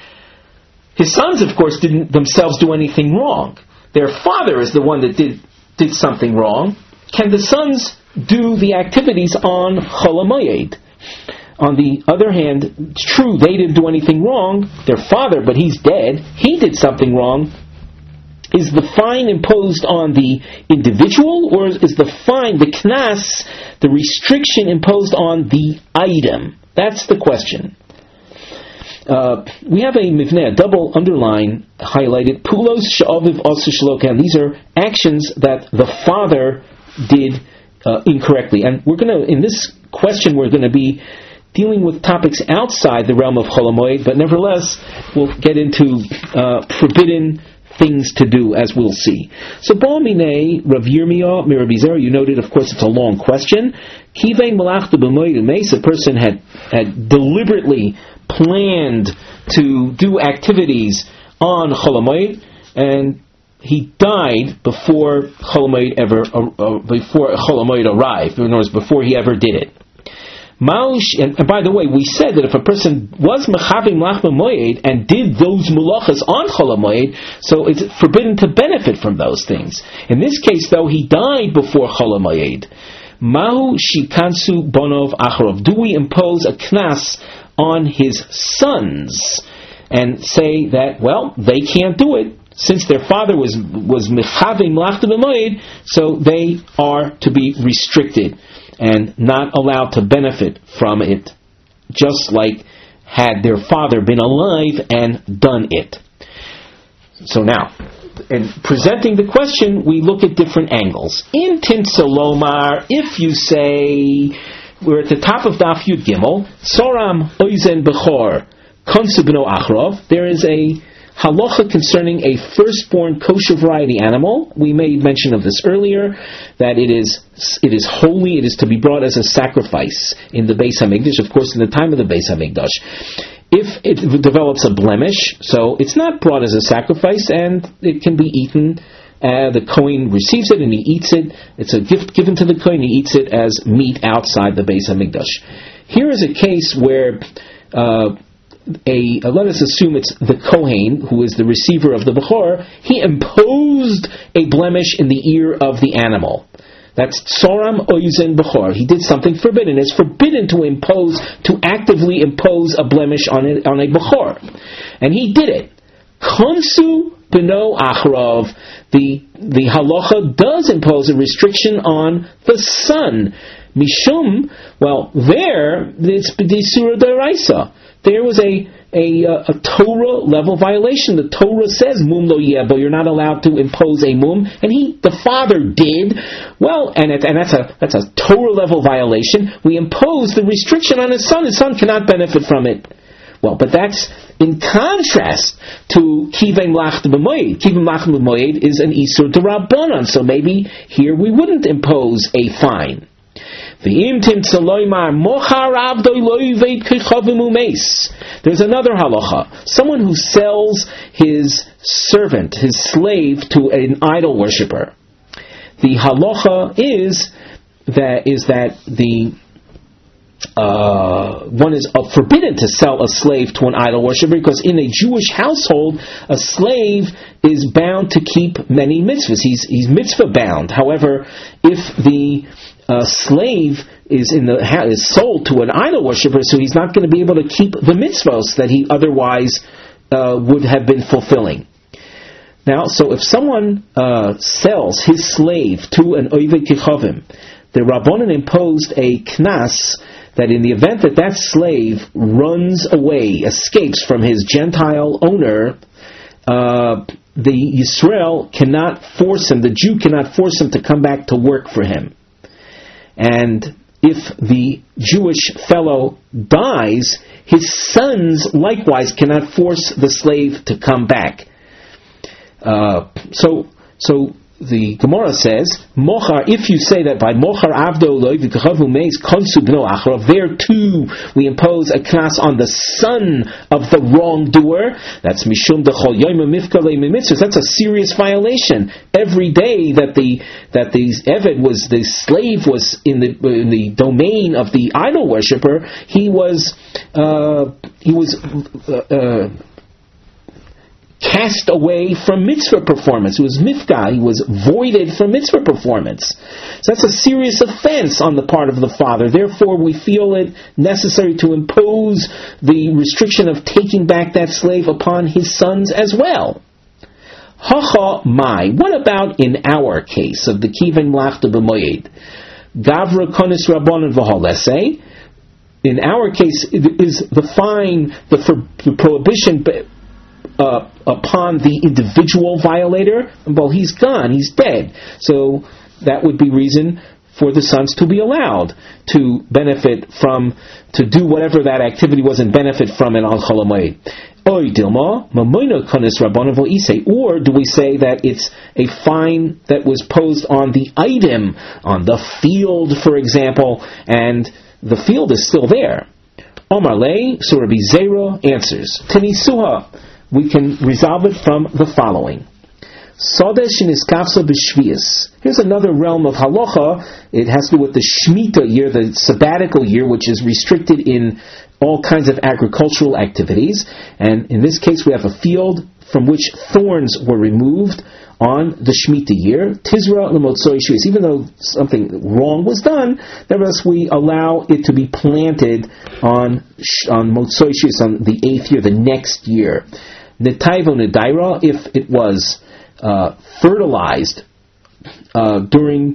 His sons, of course, didn't themselves do anything wrong. Their father is the one that did did something wrong. Can the sons do the activities on Chol HaMoed? On the other hand, it's true, they didn't do anything wrong. Their father, but he's dead. He did something wrong. Is the fine imposed on the individual, or is the fine, the knas, the restriction imposed on the item? That's the question. Uh, we have a mivneh, a double underline, highlighted. Pulos she'aviv asu shlokan. These are actions that the father did uh, incorrectly. And we're going to, in this question, we're going to be dealing with topics outside the realm of Chol HaMoed, but nevertheless, we'll get into uh, forbidden things to do, as we'll see. So, Baal Minei, Rav Yirmiyah, Rabbi Zera, you noted, of course, it's a long question. Kivei malachta b'moed umeis, a person had, had deliberately planned to do activities on Chol HaMoed, and he died before Chol HaMoed ever, uh, before Chol HaMoed arrived, in other words, before he ever did it. Maush, and, and by the way, we said that if a person was mechavim lach b'moed and did those mulachas on Chol HaMoed, so it's forbidden to benefit from those things. In this case, though, he died before Chol HaMoed. Mahu shikansu bonov acharov. Do we impose a knas on his sons and say that, well, they can't do it since their father was was mechavim lach b'moed, so they are to be restricted and not allowed to benefit from it, just like had their father been alive and done it. So now, in presenting the question, we look at different angles. In Tinsalomar, if you say, we're at the top of Daf Yud Gimel, Soram Oizen Bechor Konsu B'no Achrov, there is a halacha concerning a firstborn kosher variety animal. We made mention of this earlier, that it is it is holy, it is to be brought as a sacrifice in the Beis HaMikdash, of course in the time of the Beis HaMikdash. If it develops a blemish, so it's not brought as a sacrifice and it can be eaten. Uh, the Kohen receives it and he eats it. It's a gift given to the Kohen, he eats it as meat outside the Beis HaMikdash. Here is a case where uh, A, uh, let us assume it's the Kohen, who is the receiver of the Bechor, he imposed a blemish in the ear of the animal. That's Tsoram Oizen Bechor. He did something forbidden. It's forbidden to impose, to actively impose a blemish on a, on a Bechor. And he did it. Konsu B'no Achrov. The, the halacha does impose a restriction on the son. Mishum, well, there, it's B'disura D'Oraisa. There was a, a a Torah level violation. The Torah says mum lo yebo, you're not allowed to impose a mum, and he, the father, did. Well, and it, and that's a that's a Torah level violation. We impose the restriction on his son. His son cannot benefit from it. Well, but that's in contrast to kivei mlach b'moed. Kivei mlach b'moed is an isur d'Rabbanan, so maybe here we wouldn't impose a fine. There's another halacha. Someone who sells his servant, his slave, to an idol worshipper. The halacha is that is that the uh, one is uh, forbidden to sell a slave to an idol worshipper, because in a Jewish household, a slave is bound to keep many mitzvahs. He's he's mitzvah bound. However, if the uh, slave is in the is sold to an idol worshiper, so he's not going to be able to keep the mitzvahs that he otherwise uh, would have been fulfilling. Now, so if someone uh, sells his slave to an Oved Kichavim, the Rabbanan imposed a knas that in the event that that slave runs away, escapes from his Gentile owner, uh, the Yisrael cannot force him, the Jew cannot force him to come back to work for him. And if the Jewish fellow dies, his sons likewise cannot force the slave to come back. Uh, so, so the Gemara says, Mochar, if you say that by Mochar Avdo Loi V'Kachavu Meis Konsu B'no Achra, there too we impose a class on the son of the wrongdoer, that's Mishum Dechol Yoyma Mifka Le Mitzvahs, that's a serious violation. Every day that the that the Eved was, the slave was in the in the domain of the idol worshipper, he was uh, he was uh, uh, cast away from mitzvah performance. It was mifka. He was voided from mitzvah performance. So that's a serious offense on the part of the father. Therefore, we feel it necessary to impose the restriction of taking back that slave upon his sons as well. Hacha mai. What about in our case of the kiven mlachta b'moyed? Gavra konis rabbanon v'holese. In our case, is the fine, the, for, the prohibition Uh, upon the individual violator? Well, he's gone, he's dead. So that would be reason for the sons to be allowed to benefit from, to do whatever that activity was and benefit from it on Chol HaMoed. Or do we say that it's a fine that was posed on the item, on the field, for example, and the field is still there? Omar Le, so Rabbi Zera answers, Tenisuha, we can resolve it from the following. Here's another realm of halacha. It has to do with the Shemitah year, the sabbatical year, which is restricted in all kinds of agricultural activities. And in this case, we have a field from which thorns were removed on the Shemitah year. Tizra l'motzoi shvius. Even though something wrong was done, nevertheless we allow it to be planted on on motzoi shvius, on the eighth year, the next year. Netaivo nedaira, if it was uh, fertilized uh, during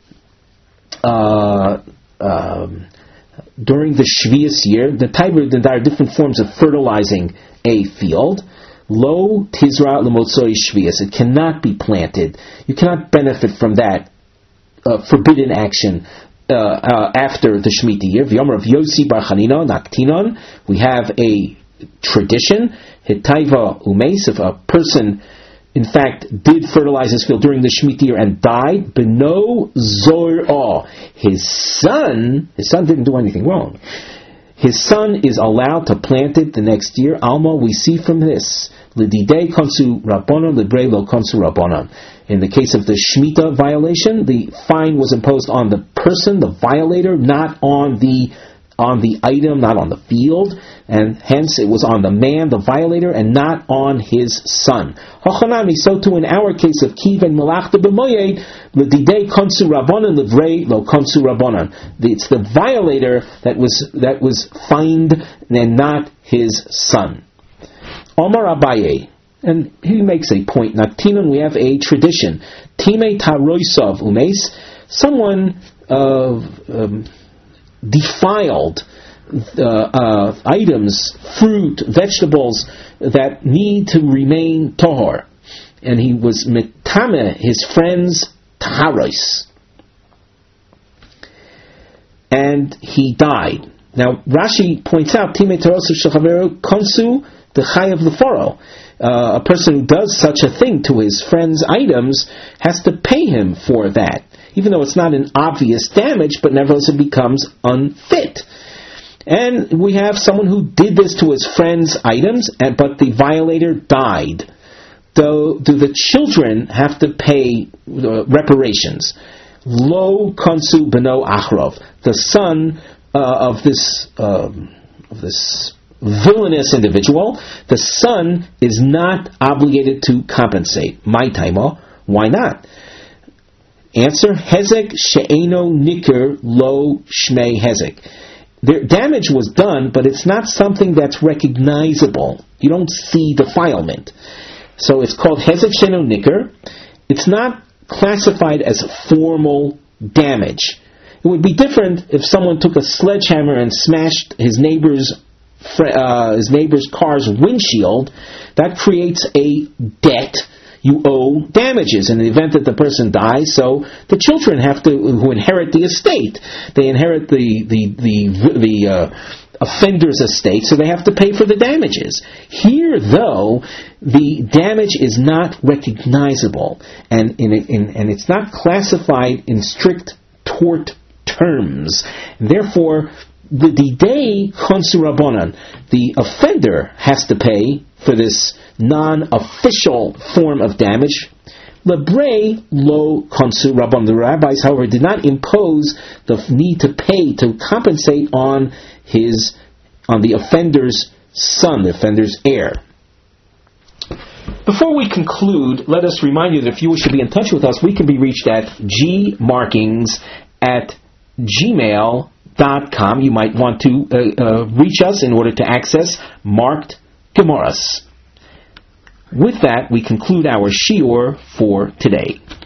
uh, um, during the Shvius year, netaivo nedaira, different forms of fertilizing a field. Lo tizra lemotzoi shvius. It cannot be planted. You cannot benefit from that uh, forbidden action uh, uh, after the Shemitah year. V'yomer of Yossi bar Chanina naktinon. We have a tradition. Hitaiva umeis. If a person, in fact, did fertilize his field during the Shemitah year and died, beno zor'ah. His son, his son didn't do anything wrong. His son is allowed to plant it the next year. Alma, we see from this, L'didei konsu rabbanon, l'brei lo konsu rabbanon. In the case of the Shemitah violation, the fine was imposed on the person, the violator, not on the on the item, not on the field, and hence it was on the man, the violator, and not on his son. Hachanami, so too in our case of kiven melachta b'moyed, l'didei konsu rabbanon, l'vrei lo konsu rabbanon. It's the violator that was that was fined, and not his son. Omar Abaye, and he makes a point. Naktinon, we have a tradition. Time taroisov umes, someone uh, um, defiled uh, uh, items, fruit, vegetables that need to remain tahor, and he was metame his friend's taharos, and he died. Now Rashi points out, Time tarosu shechaveru konsu the chai of the faro. Uh, a person who does such a thing to his friend's items has to pay him for that, even though it's not an obvious damage, but nevertheless it becomes unfit. And we have someone who did this to his friend's items, and, but the violator died. Do, do the children have to pay uh, reparations? Lo konsu beno achrov. The son uh, of this um, of this villainous individual, the son is not obligated to compensate. My taima, why not? Answer, Hezek she'eno nikr lo shmei Hezek. The damage was done, but it's not something that's recognizable. You don't see defilement. So it's called Hezek she'eno nikr. It's not classified as formal damage. It would be different if someone took a sledgehammer and smashed his neighbor's uh, his neighbor's car's windshield. That creates a debt. You owe damages in the event that the person dies. So the children have to, who inherit the estate, they inherit the the the the uh, offender's estate, so they have to pay for the damages. Here, though, the damage is not recognizable, and in, in, and it's not classified in strict tort terms. Therefore, the didei konsu rabbanan, the offender has to pay for this non-official form of damage. Lebrei lo konsu rabbanan. The rabbis, however, did not impose the need to pay to compensate on his on the offender's son, the offender's heir. Before we conclude, let us remind you that if you wish to be in touch with us, we can be reached at gmarkings at gmail dot com. You might want to uh, uh, reach us in order to access marked Gemaras. With that, we conclude our shiur for today.